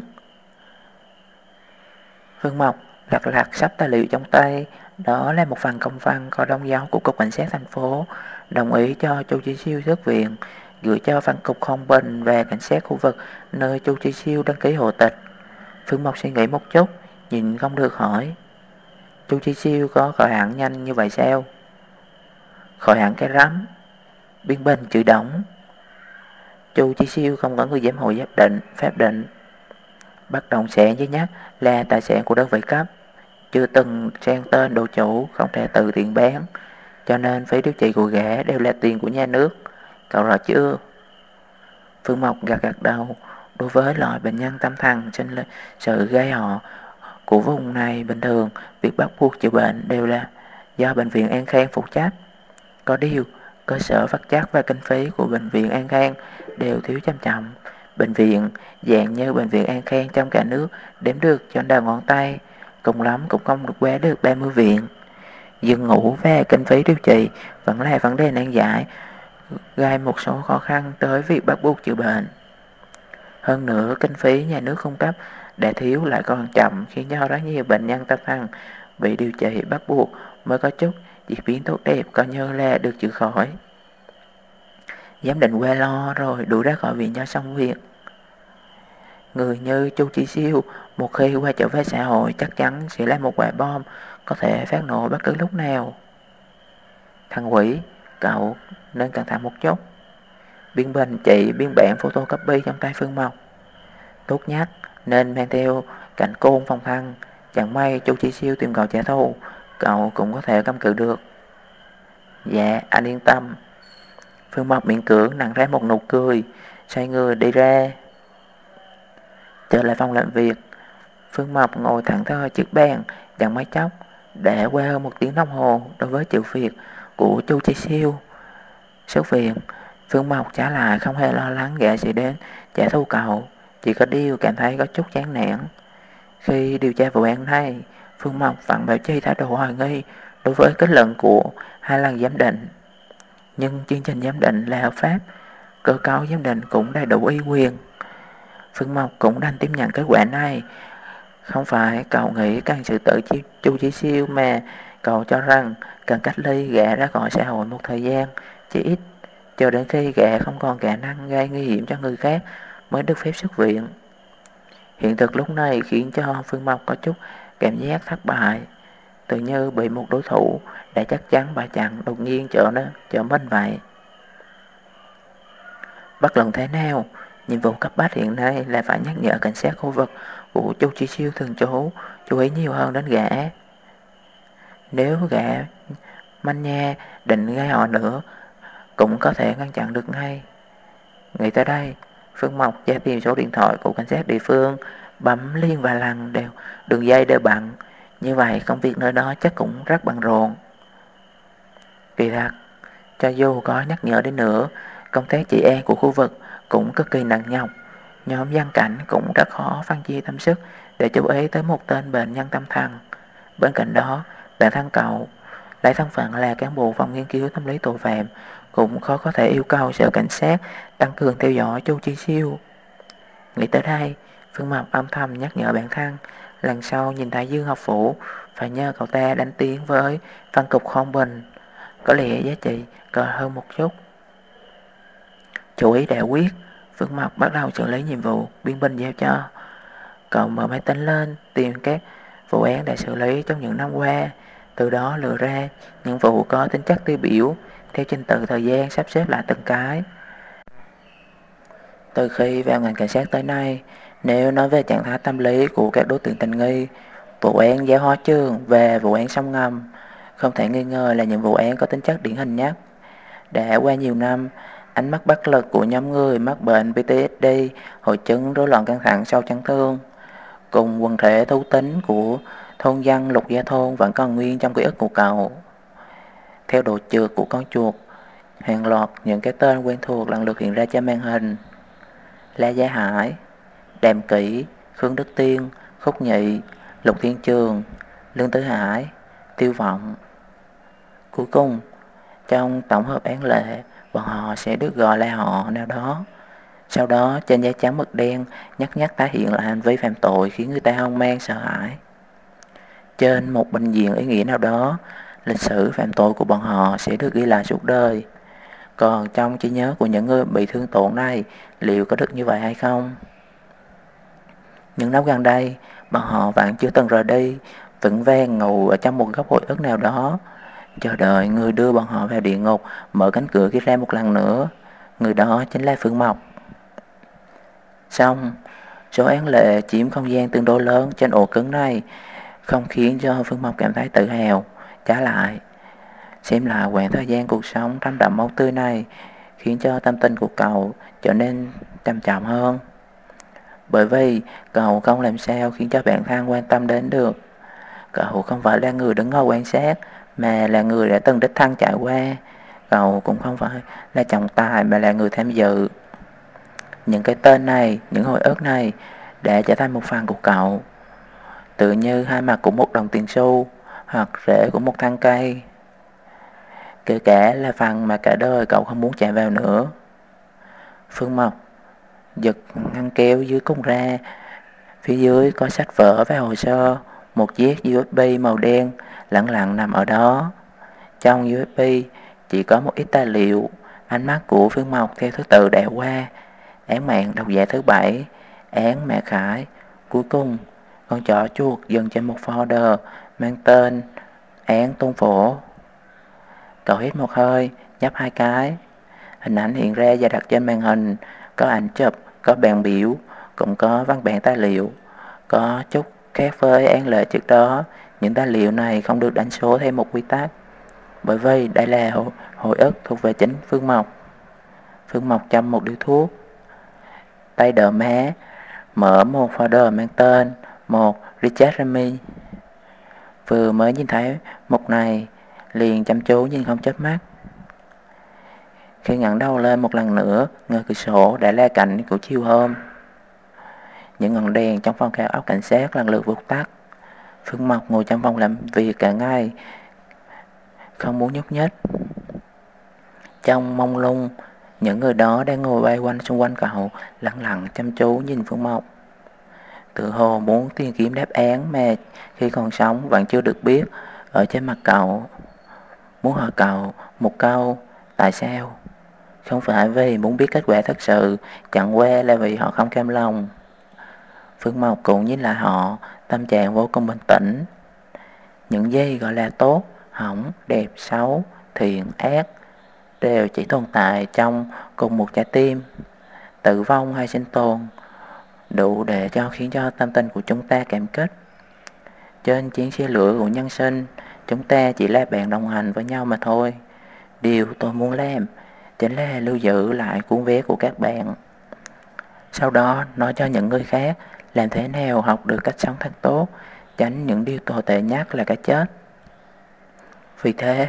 Phương Mộc lật lật sắp tài liệu trong tay, đó là một phần công văn có đóng dấu của Cục Cảnh sát thành phố, đồng ý cho Chu Chi Siêu xuất viện, gửi cho văn cục Không Bình và cảnh sát khu vực nơi Chu Chi Siêu đăng ký hộ tịch. Phương Mộc suy nghĩ một chút, nhìn không được hỏi: Chu Chi Siêu có khỏi hẳn nhanh như vậy sao? Khỏi hẳn cái rắm. Biên Bình chửi đổng. Chu Chi Siêu không có người giám hộ giám định, pháp định. Bất động sản duy nhất là tài sản của đơn vị cấp, chưa từng sang tên đồ chủ, không thể tự tiện bán, cho nên phí điều trị của gã đều là tiền của nhà nước. Cậu rõ chưa? Phương Mộc gật gật đầu. Đối với loại bệnh nhân tâm thần sinh sự gây họ của vùng này, bình thường việc bắt buộc chữa bệnh đều là do bệnh viện An Khang phụ trách. Có điều, cơ sở vật chất và kinh phí của bệnh viện An Khang đều thiếu trầm trọng. Bệnh viện dạng như bệnh viện An Khang trong cả nước đếm được trên đầu ngón tay, cùng lắm cũng không được quá được ba mươi viện. Giường ngủ và kinh phí điều trị vẫn là vấn đề nan giải, gây một số khó khăn tới việc bắt buộc chữa bệnh. Hơn nữa, kinh phí nhà nước cung cấp đã thiếu lại còn chậm, khiến cho rất nhiều bệnh nhân tâm thần bị điều trị bắt buộc mới có chút diễn biến tốt đẹp, coi như là được chữa khỏi. Giám định qua lo rồi đuổi ra khỏi viện cho xong việc. Người như Chu Chi Siêu một khi qua trở về xã hội chắc chắn sẽ là một quả bom có thể phát nổ bất cứ lúc nào. Thằng quỷ, cậu nên cẩn thận một chút. Biên Bình chỉ biên bản photocopy trong tay Phương Mộc. Tốt nhất nên mang theo cảnh côn phòng thân, chẳng may Chu Chi Siêu tìm cậu trả thù, cậu cũng có thể cầm cự được. Dạ, anh yên tâm. Phương Mộc miễn cưỡng nặng ra một nụ cười, xoay người đi ra. Trở lại phòng làm việc, Phương Mộc ngồi thẳng thơ chiếc bàn, chẳng mấy chốc đã qua hơn một tiếng đồng hồ đối với chữ việc của Chu Chi Siêu. Xuất viện, Phương Mộc trả lại không hề lo lắng gã sẽ đến trả thù cậu, chỉ có điều cảm thấy có chút chán nản. Khi điều tra vụ án này, Phương Mộc vẫn bảo trì thái độ hoài nghi đối với kết luận của hai lần giám định. Nhưng chương trình giám định là hợp pháp, cơ cấu giám định cũng đầy đủ uy quyền. Phương Mộc cũng đành tiếp nhận kết quả này. Không phải cậu nghĩ cần sự tự Chu Chi Siêu, mà cậu cho rằng cần cách ly gã ra khỏi xã hội một thời gian, chỉ ít cho đến khi gã không còn khả năng gây nguy hiểm cho người khác mới được phép xuất viện. Hiện thực lúc này khiến cho Phương Mộc có chút cảm giác thất bại, tự như bị một đối thủ đã chắc chắn bại trận đột nhiên trở nó trở mình vậy. Bất luận thế nào, nhiệm vụ cấp bách hiện nay là phải nhắc nhở cảnh sát khu vực của Chu Chi Siêu thường trú chú ý nhiều hơn đến gã. Nếu gã manh nha định gây họ nữa, cũng có thể ngăn chặn được ngay. Nghĩ tới đây, Phương Mộc ra tìm số điện thoại của cảnh sát địa phương, bấm liên vài lần đều đường dây đều bận, như vậy công việc nơi đó chắc cũng rất bận rộn. Kỳ thật, cho dù có nhắc nhở đến nữa, công tác trị an của khu vực cũng cực kỳ nặng nhọc. Nhóm dân cảnh cũng rất khó phân chia tâm sức để chú ý tới một tên bệnh nhân tâm thần. Bên cạnh đó, bản thân cậu lấy thân phận là cán bộ phòng nghiên cứu tâm lý tội phạm cũng khó có thể yêu cầu sở cảnh sát tăng cường theo dõi Chu Chi Siêu. Nghĩ tới đây, Phương Mộc âm thầm nhắc nhở bản thân, lần sau nhìn thấy Dương Học Vũ phải nhờ cậu ta đánh tiếng với văn cục Khôn Bình, có lẽ giá trị cao hơn một chút. Chú ý đã quyết, Phương Mộc bắt đầu xử lý nhiệm vụ biên binh giao cho. Cậu mở máy tính lên tìm các vụ án đã xử lý trong những năm qua, từ đó lựa ra những vụ có tính chất tiêu biểu theo trình tự thời gian sắp xếp lại từng cái. Từ khi vào ngành cảnh sát tới nay, nếu nói về trạng thái tâm lý của các đối tượng tình nghi, vụ án Giáo Hóa Chương và vụ án Sông Ngầm không thể nghi ngờ là những vụ án có tính chất điển hình nhất. Đã qua nhiều năm, ánh mắt bất lực của nhóm người mắc bệnh pê tê ét đê, hội chứng rối loạn căng thẳng sau chấn thương, cùng quần thể thú tính của thôn dân Lục Gia Thôn vẫn còn nguyên trong ký ức của cậu. Theo độ trượt của con chuột, hàng loạt những cái tên quen thuộc lần lượt hiện ra trên màn hình: La Gia Hải, Đàm Kỷ, Khương Đức Tiên, Khúc Nhị, Lục Thiên Trường, Lương Tử Hải, Tiêu Vọng. Cuối cùng, trong tổng hợp án lệ, bọn họ sẽ được gọi là họ nào đó. Sau đó, trên giấy trắng mực đen nhắc nhắc tái hiện lại hành vi phạm tội khiến người ta hoang mang sợ hãi. Trên một bệnh viện ý nghĩa nào đó, lịch sử phạm tội của bọn họ sẽ được ghi lại suốt đời. Còn trong trí nhớ của những người bị thương tổn này, liệu có được như vậy hay không? Những năm gần đây, bọn họ vẫn chưa từng rời đi, vững vàng ngủ ở trong một góc hồi ức nào đó, chờ đợi người đưa bọn họ vào địa ngục mở cánh cửa kia ra một lần nữa. Người đó chính là Phương Mộc. Xong, số án lệ chiếm không gian tương đối lớn trên ổ cứng này không khiến cho Phương Mộc cảm thấy tự hào. Trái lại, xem lại quãng thời gian cuộc sống thấm đẫm máu tươi này khiến cho tâm tình của cậu trở nên trầm trọng hơn. Bởi vì cậu không làm sao khiến cho bản thân quan tâm đến được. Cậu không phải là người đứng ngồi quan sát, mà là người đã từng đích thân trải qua. Cậu cũng không phải là trọng tài, mà là người tham dự. Những cái tên này, những hồi ức này đã trở thành một phần của cậu, tự như hai mặt của một đồng tiền xu hoặc rễ của một thân cây, kể cả là phần mà cả đời cậu không muốn chạm vào nữa. Phương Mộc giật ngăn kéo dưới cùng ra, phía dưới có sách vở và hồ sơ. Một chiếc u ét bê màu đen lẳng lặng nằm ở đó. Trong u ét bê chỉ có một ít tài liệu. Ánh mắt của Phương Mộc theo thứ tự đảo qua: án mạng độc giả thứ bảy, án Mạc Khải. Cuối cùng, con chó chuột dừng trên một folder mang tên án Tôn Phổ. Cậu hít một hơi, nhấp hai cái. Hình ảnh hiện ra và đặt trên màn hình. Có ảnh chụp, có bảng biểu, cũng có văn bản tài liệu. Có chút khác với án lệ trước đó, những tài liệu này không được đánh số theo một quy tắc, bởi vì đây là hồi, hồi ức thuộc về chính Phương Mộc. Phương Mộc châm một điếu thuốc, tay đỡ má, mở một folder mang tên một Richard Remy. Vừa mới nhìn thấy mục này, liền chăm chú nhìn không chớp mắt. Khi ngẩng đầu lên một lần nữa, ngoài cửa sổ đã là cảnh của chiều hôm. Những ngọn đèn trong phòng cao ốc cảnh sát lần lượt vụt tắt. Phương Mộc ngồi trong phòng làm việc cả ngày, không muốn nhúc nhích. Trong mông lung, những người đó đang ngồi bay quanh xung quanh cậu, lặng lặng chăm chú nhìn Phương Mộc, tự hồ muốn tìm kiếm đáp án mà khi còn sống vẫn chưa được biết ở trên mặt cậu. Muốn hỏi cậu một câu: tại sao? Không phải vì muốn biết kết quả thật sự, chẳng qua là vì họ không cam lòng. Phương Mộc cũng nhìn lại họ, tâm trạng vô cùng bình tĩnh. Những gì gọi là tốt, hỏng, đẹp, xấu, thiện, ác đều chỉ tồn tại trong cùng một trái tim. Tử vong hay sinh tồn đủ để cho khiến cho tâm tình của chúng ta cảm kích. Trên chuyến xe lửa của nhân sinh, chúng ta chỉ là bạn đồng hành với nhau mà thôi. Điều tôi muốn làm chính là lưu giữ lại cuốn vé của các bạn, sau đó nói cho những người khác làm thế nào học được cách sống thật tốt, tránh những điều tồi tệ nhất là cái chết. Vì thế,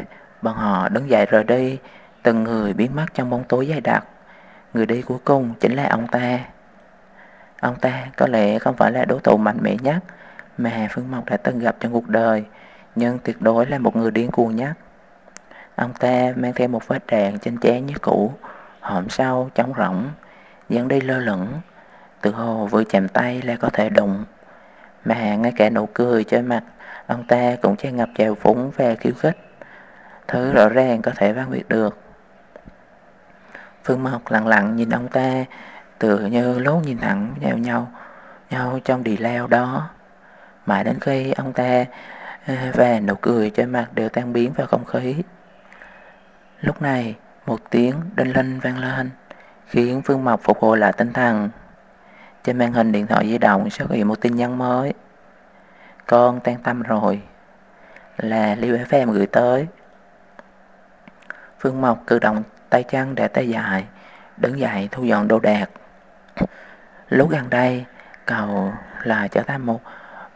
Bọn họ đứng dậy rời đi, từng người biến mất trong bóng tối dày đặc. Người đi cuối cùng chính là ông ta. Ông ta có lẽ không phải là đối thủ mạnh mẽ nhất mà Phương Mộc đã từng gặp trong cuộc đời, nhưng tuyệt đối là một người điên cuồng nhất. Ông ta mang theo một vết đạn trên trán như cũ, hõm sâu, trống rỗng, dáng đi lơ lửng, tự hồ vừa chạm tay là có thể đụng. Mà ngay cả nụ cười trên mặt ông ta cũng tràn ngập trào phúng và khiêu khích, thứ rõ ràng có thể phân biệt được. Phương Mộc lặng lặng nhìn ông ta, tựa như lúc nhìn thẳng vào nhau nhau trong đì lao đó, mãi đến khi ông ta và nụ cười trên mặt đều tan biến vào không khí. Lúc này một tiếng đinh linh vang lên, khiến Phương Mộc phục hồi lại tinh thần. Trên màn hình điện thoại di động xuất hiện một tin nhắn mới. Con tan tâm rồi, là Liêu ép em gửi tới. Phương Mộc cử động tay chân đã tê dại, đứng dậy thu dọn đồ đạc. Lúc gần đây cậu là trở thành một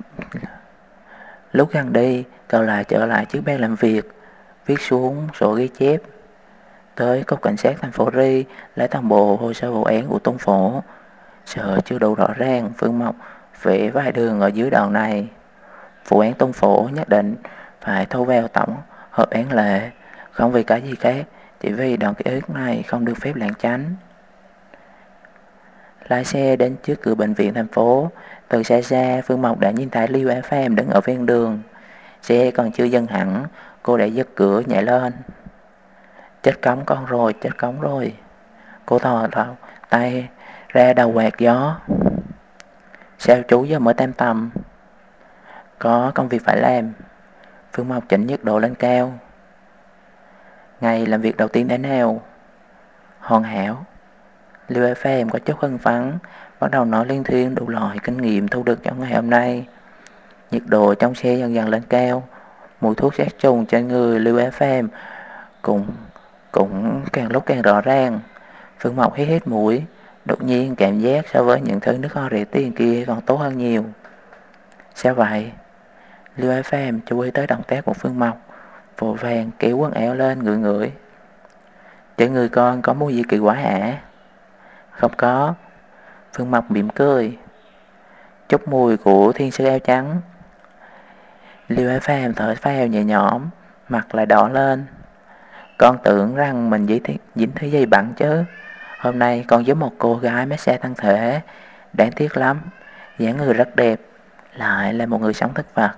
lúc gần đi cậu lại trở lại chiếc bàn làm việc, viết xuống sổ ghi chép. Tới cục cảnh sát thành phố Ri lấy toàn bộ hồ sơ vụ án của Tôn Phổ. Sợ chưa đủ rõ ràng, Phương Mộc vẽ vài đường ở dưới đầu này. Vụ án Tôn Phổ nhất định phải thu vào tổng hợp án lệ, không vì cái gì khác, chỉ vì đoạn ký ức này không được phép lảng tránh. Lái xe đến trước cửa bệnh viện thành phố. Từ xa xa, Phương Mộc đã nhìn thấy Liêu Á Phàm đứng ở ven đường. Xe còn chưa dừng hẳn, cô đã giật cửa nhảy lên. Chết cống con rồi, chết cống rồi. Cô thò đầu tay ra đầu quạt gió. Sao chú giờ mới tam tầm? Có công việc phải làm. Phương Mộc chỉnh nhiệt độ lên cao. Ngày làm việc đầu tiên thế nào? Hoàn hảo. Liêu ép em có chút hưng phấn, bắt đầu nói liên thuyên đủ loại kinh nghiệm thu được trong ngày hôm nay. Nhiệt độ trong xe dần dần lên cao, mùi thuốc sát trùng trên người Liêu ép em cũng cũng càng lúc càng rõ ràng. Phương Mộc hít hít mũi, đột nhiên cảm giác so với những thứ nước hoa rẻ tiền kia còn tốt hơn nhiều. Sao vậy? Liêu ép em chú ý tới động tác của Phương Mộc, vội vàng kéo quần áo lên ngửi ngửi. Trên người con có mùi gì kỳ quái hả? Không có. Phương Mộc mỉm cười. Chút mùi của thiên sư áo trắng. Liêu Á Phàm thở phào nhẹ nhõm, mặt lại đỏ lên. Con tưởng rằng mình dính, dính thứ gì bẩn chứ. Hôm nay con giúp một cô gái massage thân thể. Đáng tiếc lắm, dáng người rất đẹp, lại là một người sống thực vật.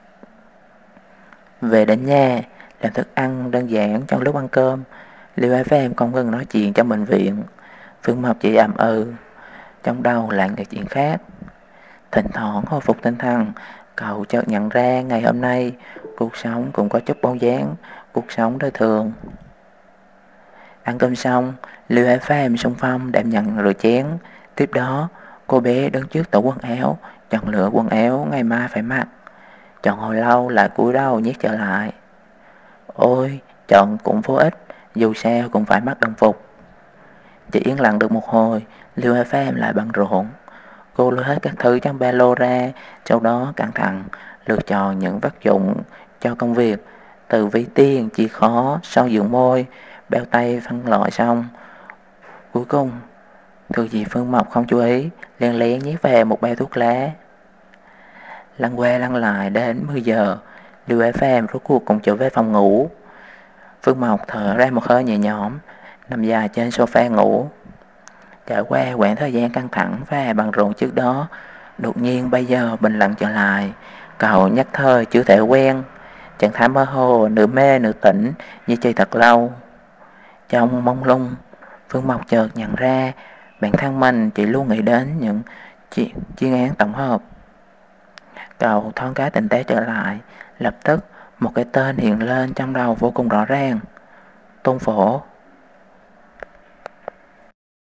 Về đến nhà, làm thức ăn đơn giản trong lúc ăn cơm. Liêu Á Phàm không ngừng nói chuyện trong bệnh viện. Phương Mộc chỉ ậm ừ, trong đầu là người chuyện khác. Thỉnh thoảng hồi phục tinh thần, cậu chợt nhận ra ngày hôm nay cuộc sống cũng có chút bóng dáng cuộc sống đời thường. Ăn cơm xong, Liêu Hải Phàm xung phong đảm nhận rửa chén. Tiếp đó, cô bé đứng trước tủ quần áo, chọn lựa quần áo ngày mai phải mặc. Chọn hồi lâu lại cúi đầu nhét trở lại. Ôi, chọn cũng vô ích, dù sao cũng phải mặc đồng phục. Chỉ yên lặng được một hồi, Liêu Hải Phàm lại bận rộn. Cô lôi hết các thứ trong ba lô ra, sau đó cẩn thận lựa chọn những vật dụng cho công việc, từ ví tiền, chìa khóa, son dưỡng môi, bao tay phân loại xong. Cuối cùng, thứ gì Phương Mộc không chú ý, lén lén nhét về một bao thuốc lá. Lăn qua lăn lại đến mười giờ, Liêu Á Phàm rốt cuộc cũng trở về phòng ngủ. Phương Mộc thở ra một hơi nhẹ nhõm, nằm dài trên sofa ngủ. Trải qua quãng thời gian căng thẳng và bận rộn trước đó, đột nhiên bây giờ bình lặng trở lại. Cậu nhất thời chưa thể quen, trạng thái mơ hồ, nửa mê nửa tỉnh, như chơi thật lâu. Trong mông lung, Phương Mộc chợt nhận ra bản thân mình chỉ luôn nghĩ đến những chuyện chuyên án tổng hợp. Cậu thoáng cái tỉnh táo trở lại, lập tức một cái tên hiện lên trong đầu vô cùng rõ ràng. Tôn Phổ.